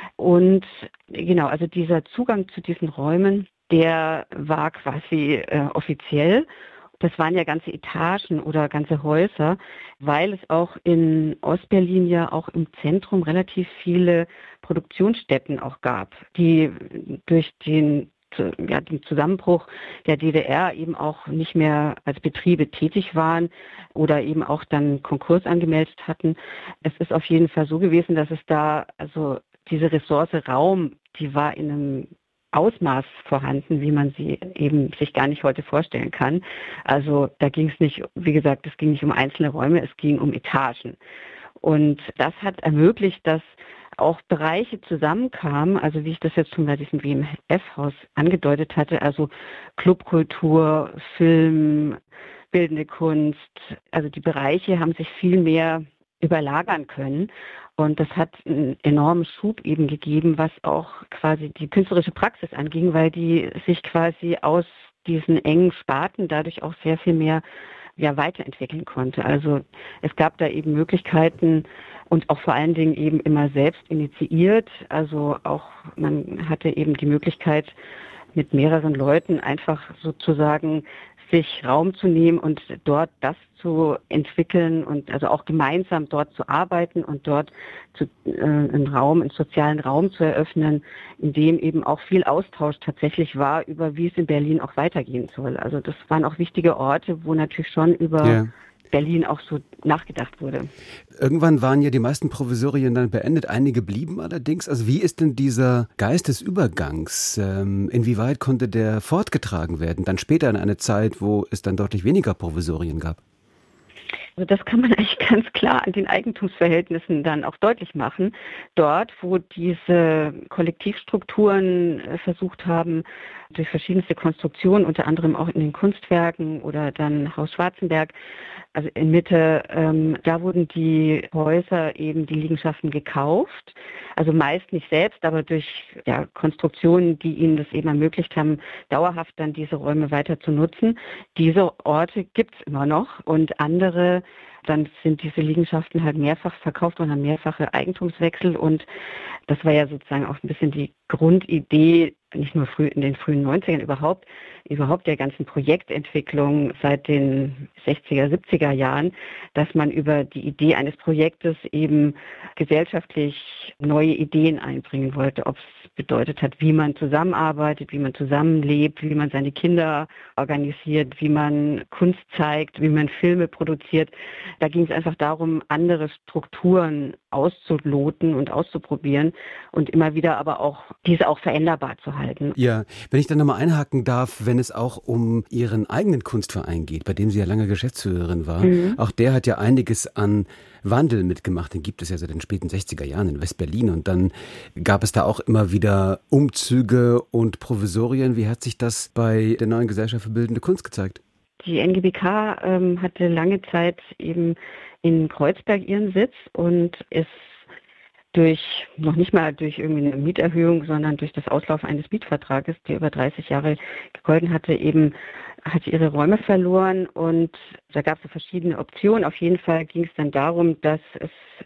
Und genau, also dieser Zugang zu diesen Räumen, der war quasi äh, offiziell. Das waren ja ganze Etagen oder ganze Häuser, weil es auch in Ostberlin ja auch im Zentrum relativ viele Produktionsstätten auch gab, die durch den, ja, den Zusammenbruch der D D R eben auch nicht mehr als Betriebe tätig waren oder eben auch dann Konkurs angemeldet hatten. Es ist auf jeden Fall so gewesen, dass es da, also diese Ressource Raum, die war in einem Ausmaß vorhanden, wie man sie eben sich gar nicht heute vorstellen kann. Also da ging es nicht, wie gesagt, es ging nicht um einzelne Räume, es ging um Etagen. Und das hat ermöglicht, dass auch Bereiche zusammenkamen, also wie ich das jetzt schon bei diesem W M F-Haus angedeutet hatte, also Clubkultur, Film, bildende Kunst, also die Bereiche haben sich viel mehr überlagern können. Und das hat einen enormen Schub eben gegeben, was auch quasi die künstlerische Praxis anging, weil die sich quasi aus diesen engen Sparten dadurch auch sehr viel mehr ja, weiterentwickeln konnte. Also es gab da eben Möglichkeiten und auch vor allen Dingen eben immer selbst initiiert. Also auch man hatte eben die Möglichkeit, mit mehreren Leuten einfach sozusagen sich Raum zu nehmen und dort das zu entwickeln und also auch gemeinsam dort zu arbeiten und dort zu, äh, einen Raum, einen sozialen Raum zu eröffnen, in dem eben auch viel Austausch tatsächlich war, über wie es in Berlin auch weitergehen soll. Also das waren auch wichtige Orte, wo natürlich schon über ja. Berlin auch so nachgedacht wurde. Irgendwann waren ja die meisten Provisorien dann beendet, einige blieben allerdings. Also wie ist denn dieser Geist des Übergangs, ähm, inwieweit konnte der fortgetragen werden, dann später in eine Zeit, wo es dann deutlich weniger Provisorien gab? Also das kann man eigentlich ganz klar an den Eigentumsverhältnissen dann auch deutlich machen. Dort, wo diese Kollektivstrukturen versucht haben, durch verschiedenste Konstruktionen, unter anderem auch in den Kunstwerken oder dann Haus Schwarzenberg, also in Mitte, ähm, da wurden die Häuser eben die Liegenschaften gekauft. Also meist nicht selbst, aber durch ja, Konstruktionen, die ihnen das eben ermöglicht haben, dauerhaft dann diese Räume weiter zu nutzen. Diese Orte gibt es immer noch und andere, dann sind diese Liegenschaften halt mehrfach verkauft und haben mehrfache Eigentumswechsel und das war ja sozusagen auch ein bisschen die Grundidee, nicht nur früh in den frühen neunzigern überhaupt, überhaupt der ganzen Projektentwicklung seit den sechziger, siebziger Jahren, dass man über die Idee eines Projektes eben gesellschaftlich neue Ideen einbringen wollte, ob es bedeutet hat, wie man zusammenarbeitet, wie man zusammenlebt, wie man seine Kinder organisiert, wie man Kunst zeigt, wie man Filme produziert. Da ging es einfach darum, andere Strukturen auszuloten und auszuprobieren und immer wieder aber auch diese auch veränderbar zu halten. Ja, wenn ich dann nochmal einhaken darf, wenn es auch um Ihren eigenen Kunstverein geht, bei dem Sie ja lange Geschäftsführerin war, mhm. auch der hat ja einiges an Wandel mitgemacht. Den gibt es ja seit den späten sechziger Jahren in West-Berlin und dann gab es da auch immer wieder Umzüge und Provisorien. Wie hat sich das bei der neuen Gesellschaft für Bildende Kunst gezeigt? Die N G B K ähm, hatte lange Zeit eben in Kreuzberg ihren Sitz und ist durch, noch nicht mal durch irgendwie eine Mieterhöhung, sondern durch das Auslaufen eines Mietvertrages, der über dreißig Jahre gegolten hatte, eben hat ihre Räume verloren und da gab es verschiedene Optionen. Auf jeden Fall ging es dann darum, dass es,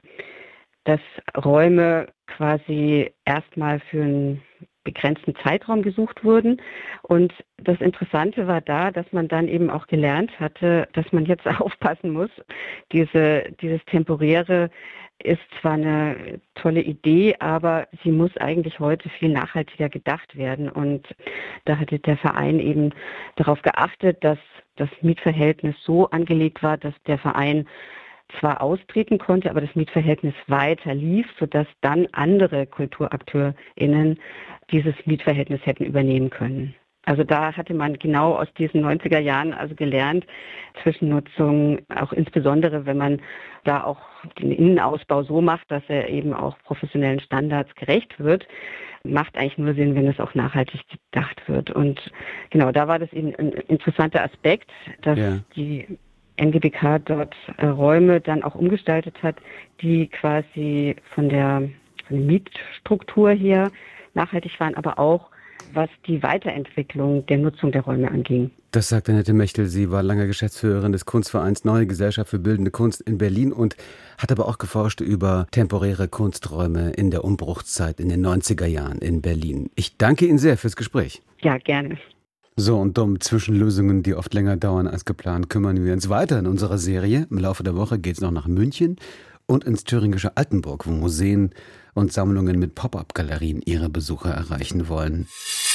dass Räume quasi erstmal für einen begrenzten Zeitraum gesucht wurden. Und das Interessante war da, dass man dann eben auch gelernt hatte, dass man jetzt aufpassen muss. Diese, dieses Temporäre ist zwar eine tolle Idee, aber sie muss eigentlich heute viel nachhaltiger gedacht werden. Und da hatte der Verein eben darauf geachtet, dass das Mietverhältnis so angelegt war, dass der Verein zwar austreten konnte, aber das Mietverhältnis weiter lief, sodass dann andere KulturakteurInnen dieses Mietverhältnis hätten übernehmen können. Also da hatte man genau aus diesen neunziger Jahren also gelernt, Zwischennutzung, auch insbesondere wenn man da auch den Innenausbau so macht, dass er eben auch professionellen Standards gerecht wird, macht eigentlich nur Sinn, wenn es auch nachhaltig gedacht wird. Und genau, da war das eben ein interessanter Aspekt, dass ja. die N G B K dort äh, Räume dann auch umgestaltet hat, die quasi von der, von der Mietstruktur her nachhaltig waren, aber auch was die Weiterentwicklung der Nutzung der Räume anging. Das sagt Annette Mechtel. Sie war lange Geschäftsführerin des Kunstvereins Neue Gesellschaft für Bildende Kunst in Berlin und hat aber auch geforscht über temporäre Kunsträume in der Umbruchszeit in den neunziger Jahren in Berlin. Ich danke Ihnen sehr fürs Gespräch. Ja, gerne. So, und um Zwischenlösungen, die oft länger dauern als geplant, kümmern wir uns weiter in unserer Serie. Im Laufe der Woche geht es noch nach München und ins thüringische Altenburg, wo Museen und Sammlungen mit Pop-up-Galerien ihre Besucher erreichen wollen.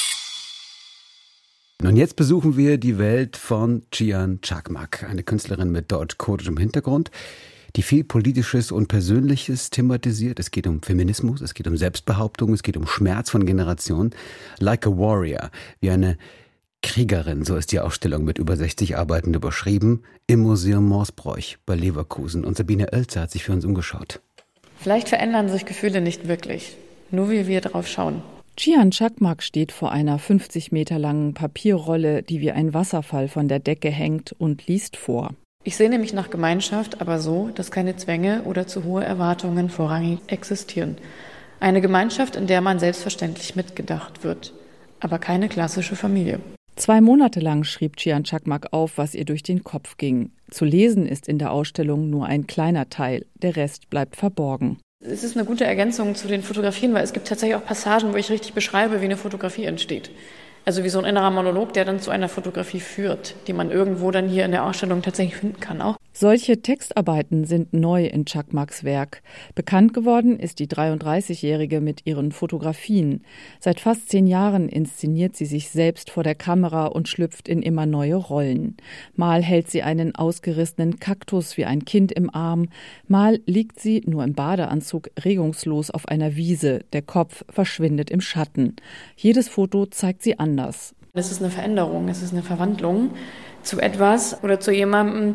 Und jetzt besuchen wir die Welt von Cihan Chakmak, eine Künstlerin mit deutsch-kurdischem Hintergrund, die viel Politisches und Persönliches thematisiert. Es geht um Feminismus, es geht um Selbstbehauptung, es geht um Schmerz von Generationen. Like a Warrior, wie eine Kriegerin, so ist die Ausstellung mit über sechzig Arbeiten überschrieben, im Museum Morsbroich bei Leverkusen. Und Sabine Oelzer hat sich für uns umgeschaut. Vielleicht verändern sich Gefühle nicht wirklich, nur wie wir drauf schauen. Cihan Chakmak steht vor einer fünfzig Meter langen Papierrolle, die wie ein Wasserfall von der Decke hängt, und liest vor. Ich sehne mich nach Gemeinschaft, aber so, dass keine Zwänge oder zu hohe Erwartungen vorrangig existieren. Eine Gemeinschaft, in der man selbstverständlich mitgedacht wird, aber keine klassische Familie. Zwei Monate lang schrieb Cihan Chakmak auf, was ihr durch den Kopf ging. Zu lesen ist in der Ausstellung nur ein kleiner Teil, der Rest bleibt verborgen. Es ist eine gute Ergänzung zu den Fotografien, weil es gibt tatsächlich auch Passagen, wo ich richtig beschreibe, wie eine Fotografie entsteht. Also wie so ein innerer Monolog, der dann zu einer Fotografie führt, die man irgendwo dann hier in der Ausstellung tatsächlich finden kann auch. Solche Textarbeiten sind neu in Chakmaks Werk. Bekannt geworden ist die dreiunddreißigjährige mit ihren Fotografien. Seit fast zehn Jahren inszeniert sie sich selbst vor der Kamera und schlüpft in immer neue Rollen. Mal hält sie einen ausgerissenen Kaktus wie ein Kind im Arm, mal liegt sie nur im Badeanzug regungslos auf einer Wiese, der Kopf verschwindet im Schatten. Jedes Foto zeigt sie anders. Es ist eine Veränderung, es ist eine Verwandlung zu etwas oder zu jemandem,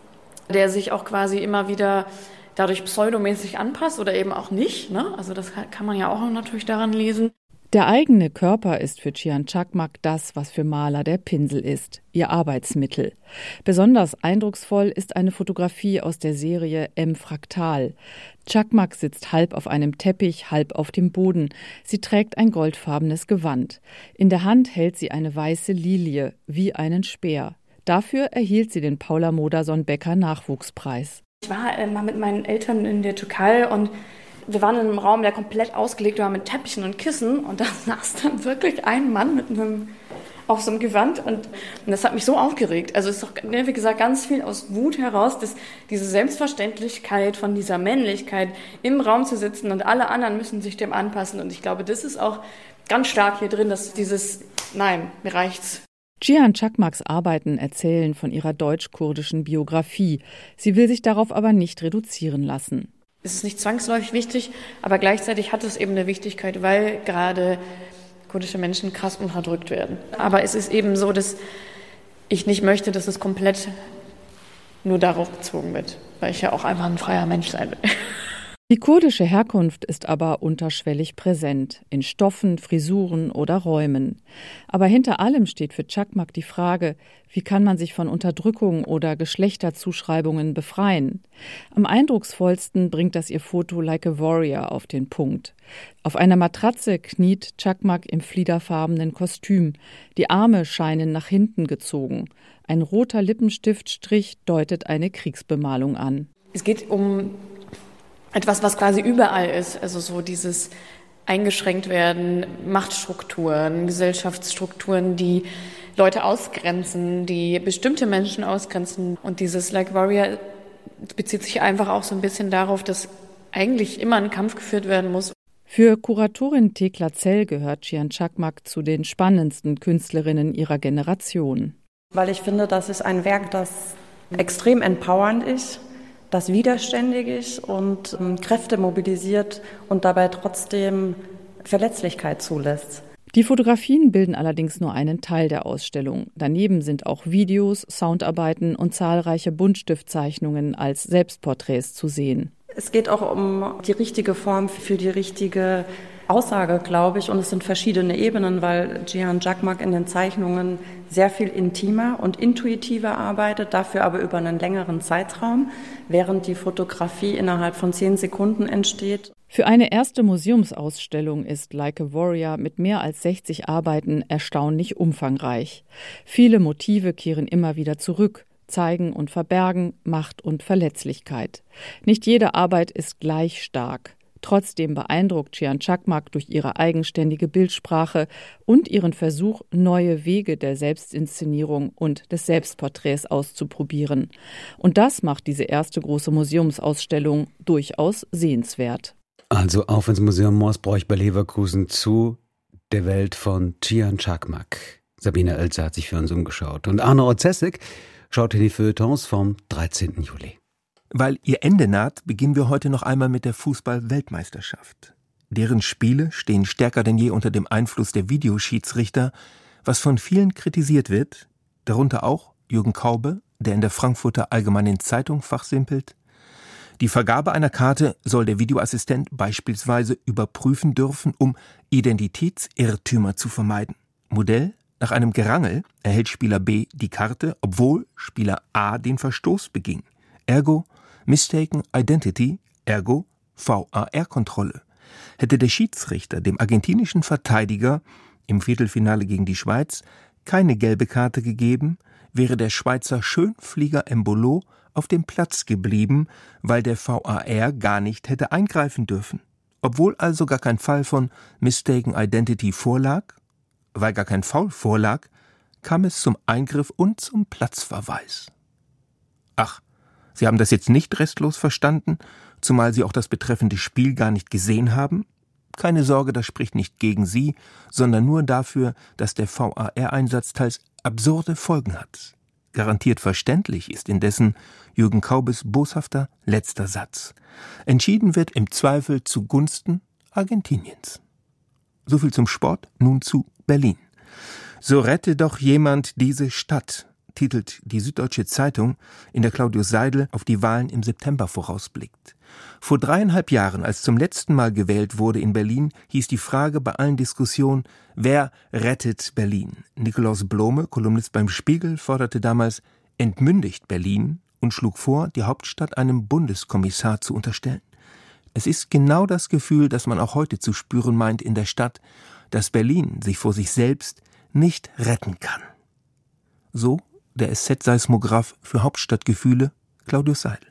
der sich auch quasi immer wieder dadurch pseudomäßig anpasst oder eben auch nicht. Ne? Also das kann man ja auch natürlich daran lesen. Der eigene Körper ist für Cihan Chakmak das, was für Maler der Pinsel ist, ihr Arbeitsmittel. Besonders eindrucksvoll ist eine Fotografie aus der Serie M. Fraktal. Chakmak sitzt halb auf einem Teppich, halb auf dem Boden. Sie trägt ein goldfarbenes Gewand. In der Hand hält sie eine weiße Lilie, wie einen Speer. Dafür erhielt sie den Paula Modersohn-Becker Nachwuchspreis. Ich war äh, mal mit meinen Eltern in der Türkei und wir waren in einem Raum, der komplett ausgelegt war mit Teppichen und Kissen, und da saß dann wirklich ein Mann mit einem auf so einem Gewand, und, und das hat mich so aufgeregt. Also es ist doch, wie gesagt, ganz viel aus Wut heraus, dass diese Selbstverständlichkeit von dieser Männlichkeit im Raum zu sitzen und alle anderen müssen sich dem anpassen, und ich glaube, das ist auch ganz stark hier drin, dass dieses, nein, mir reicht's. Cihan Chakmaks Arbeiten erzählen von ihrer deutsch-kurdischen Biografie. Sie will sich darauf aber nicht reduzieren lassen. Es ist nicht zwangsläufig wichtig, aber gleichzeitig hat es eben eine Wichtigkeit, weil gerade kurdische Menschen krass unterdrückt werden. Aber es ist eben so, dass ich nicht möchte, dass es komplett nur darauf bezogen wird, weil ich ja auch einfach ein freier Mensch sein will. Die kurdische Herkunft ist aber unterschwellig präsent, in Stoffen, Frisuren oder Räumen. Aber hinter allem steht für Chakmak die Frage, wie kann man sich von Unterdrückung oder Geschlechterzuschreibungen befreien? Am eindrucksvollsten bringt das ihr Foto Like a Warrior auf den Punkt. Auf einer Matratze kniet Chakmak im fliederfarbenen Kostüm. Die Arme scheinen nach hinten gezogen. Ein roter Lippenstiftstrich deutet eine Kriegsbemalung an. Es geht um etwas, was quasi überall ist, also so dieses eingeschränkt werden, Machtstrukturen, Gesellschaftsstrukturen, die Leute ausgrenzen, die bestimmte Menschen ausgrenzen. Und dieses Like Warrior bezieht sich einfach auch so ein bisschen darauf, dass eigentlich immer ein Kampf geführt werden muss. Für Kuratorin Thekla Zell gehört Cihan Chakmak zu den spannendsten Künstlerinnen ihrer Generation. Weil ich finde, das ist ein Werk, das extrem empowernd ist, das widerständig ist und ähm, Kräfte mobilisiert und dabei trotzdem Verletzlichkeit zulässt. Die Fotografien bilden allerdings nur einen Teil der Ausstellung. Daneben sind auch Videos, Soundarbeiten und zahlreiche Buntstiftzeichnungen als Selbstporträts zu sehen. Es geht auch um die richtige Form für die richtige Aussage, glaube ich. Und es sind verschiedene Ebenen, weil Cihan Cakmak in den Zeichnungen sehr viel intimer und intuitiver arbeitet, dafür aber über einen längeren Zeitraum, während die Fotografie innerhalb von zehn Sekunden entsteht. Für eine erste Museumsausstellung ist Like a Warrior mit mehr als sechzig Arbeiten erstaunlich umfangreich. Viele Motive kehren immer wieder zurück, zeigen und verbergen Macht und Verletzlichkeit. Nicht jede Arbeit ist gleich stark. Trotzdem beeindruckt Cihan Cakmak durch ihre eigenständige Bildsprache und ihren Versuch, neue Wege der Selbstinszenierung und des Selbstporträts auszuprobieren. Und das macht diese erste große Museumsausstellung durchaus sehenswert. Also auf ins Museum Morsbroich bei Leverkusen zu der Welt von Cihan Cakmak. Sabine Oelzer hat sich für uns umgeschaut. Und Arno Orzesek schaut in die Feuilletons vom dreizehnten Juli. Weil ihr Ende naht, beginnen wir heute noch einmal mit der Fußball-Weltmeisterschaft. Deren Spiele stehen stärker denn je unter dem Einfluss der Videoschiedsrichter, was von vielen kritisiert wird, darunter auch Jürgen Kaube, der in der Frankfurter Allgemeinen Zeitung fachsimpelt. Die Vergabe einer Karte soll der Videoassistent beispielsweise überprüfen dürfen, um Identitätsirrtümer zu vermeiden. Modell: Nach einem Gerangel erhält Spieler B die Karte, obwohl Spieler A den Verstoß beging. Ergo Mistaken Identity, ergo V A R-Kontrolle. Hätte der Schiedsrichter dem argentinischen Verteidiger im Viertelfinale gegen die Schweiz keine gelbe Karte gegeben, wäre der Schweizer Schönflieger Embolo auf dem Platz geblieben, weil der V A R gar nicht hätte eingreifen dürfen. Obwohl also gar kein Fall von Mistaken Identity vorlag, weil gar kein Foul vorlag, kam es zum Eingriff und zum Platzverweis. Ach, Sie haben das jetzt nicht restlos verstanden, zumal Sie auch das betreffende Spiel gar nicht gesehen haben? Keine Sorge, das spricht nicht gegen Sie, sondern nur dafür, dass der V A R-Einsatz teils absurde Folgen hat. Garantiert verständlich ist indessen Jürgen Kaubes boshafter letzter Satz. Entschieden wird im Zweifel zugunsten Argentiniens. Soviel zum Sport, nun zu Berlin. So rette doch jemand diese Stadt, titelt die Süddeutsche Zeitung, in der Claudius Seidel auf die Wahlen im September vorausblickt. Vor dreieinhalb Jahren, als zum letzten Mal gewählt wurde in Berlin, hieß die Frage bei allen Diskussionen: Wer rettet Berlin? Nikolaus Blome, Kolumnist beim Spiegel, forderte damals: Entmündigt Berlin und schlug vor, die Hauptstadt einem Bundeskommissar zu unterstellen. Es ist genau das Gefühl, das man auch heute zu spüren meint in der Stadt, dass Berlin sich vor sich selbst nicht retten kann. So der S Z-Seismograph für Hauptstadtgefühle, Claudius Seidel.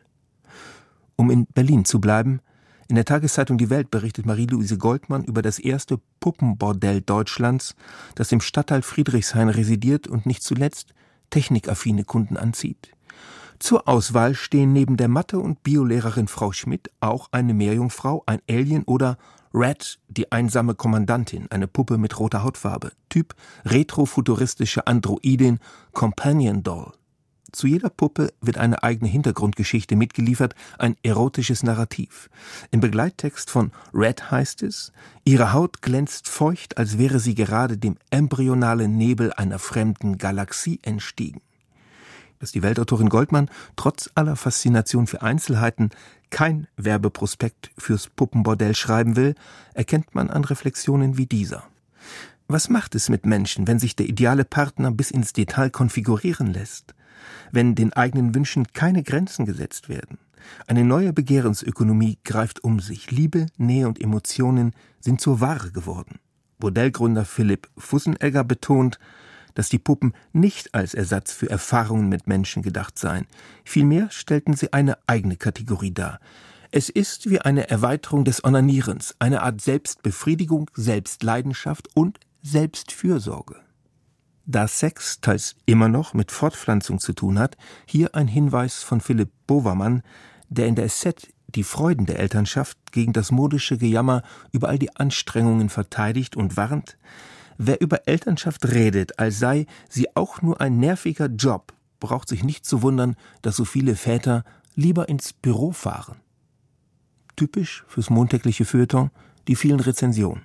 Um in Berlin zu bleiben, in der Tageszeitung Die Welt berichtet Marie-Louise Goldmann über das erste Puppenbordell Deutschlands, das im Stadtteil Friedrichshain residiert und nicht zuletzt technikaffine Kunden anzieht. Zur Auswahl stehen neben der Mathe- und Biolehrerin Frau Schmidt auch eine Meerjungfrau, ein Alien oder Red, die einsame Kommandantin, eine Puppe mit roter Hautfarbe, Typ retrofuturistische Androidin, Companion Doll. Zu jeder Puppe wird eine eigene Hintergrundgeschichte mitgeliefert, ein erotisches Narrativ. Im Begleittext von Red heißt es: Ihre Haut glänzt feucht, als wäre sie gerade dem embryonalen Nebel einer fremden Galaxie entstiegen. Dass die Weltautorin Goldmann trotz aller Faszination für Einzelheiten kein Werbeprospekt fürs Puppenbordell schreiben will, erkennt man an Reflexionen wie dieser. Was macht es mit Menschen, wenn sich der ideale Partner bis ins Detail konfigurieren lässt? Wenn den eigenen Wünschen keine Grenzen gesetzt werden? Eine neue Begehrensökonomie greift um sich. Liebe, Nähe und Emotionen sind zur Ware geworden. Bordellgründer Philipp Fussenegger betont, dass die Puppen nicht als Ersatz für Erfahrungen mit Menschen gedacht seien. Vielmehr stellten sie eine eigene Kategorie dar. Es ist wie eine Erweiterung des Onanierens, eine Art Selbstbefriedigung, Selbstleidenschaft und Selbstfürsorge. Da Sex teils immer noch mit Fortpflanzung zu tun hat, hier ein Hinweis von Philipp Bovermann, der in der S Z die Freuden der Elternschaft gegen das modische Gejammer über all die Anstrengungen verteidigt und warnt: Wer über Elternschaft redet, als sei sie auch nur ein nerviger Job, braucht sich nicht zu wundern, dass so viele Väter lieber ins Büro fahren. Typisch fürs montägliche Feuilleton die vielen Rezensionen.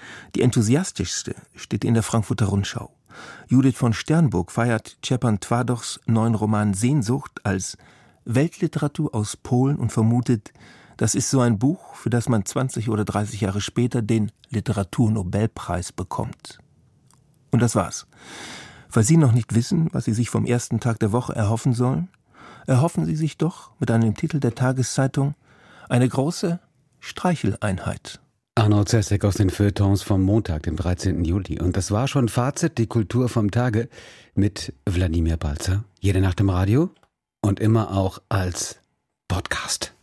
Die enthusiastischste steht in der Frankfurter Rundschau. Judith von Sternburg feiert Szczepan Twardochs neuen Roman Sehnsucht als Weltliteratur aus Polen und vermutet, das ist so ein Buch, für das man zwanzig oder dreißig Jahre später den Literaturnobelpreis bekommt. Und das war's. Weil Sie noch nicht wissen, was Sie sich vom ersten Tag der Woche erhoffen sollen, erhoffen Sie sich doch mit einem Titel der Tageszeitung eine große Streicheleinheit. Arno Zesek aus den Feuilletons vom Montag, dem dreizehnten Juli. Und das war schon Fazit, die Kultur vom Tage mit Wladimir Balzer. Jede Nacht im Radio und immer auch als Podcast.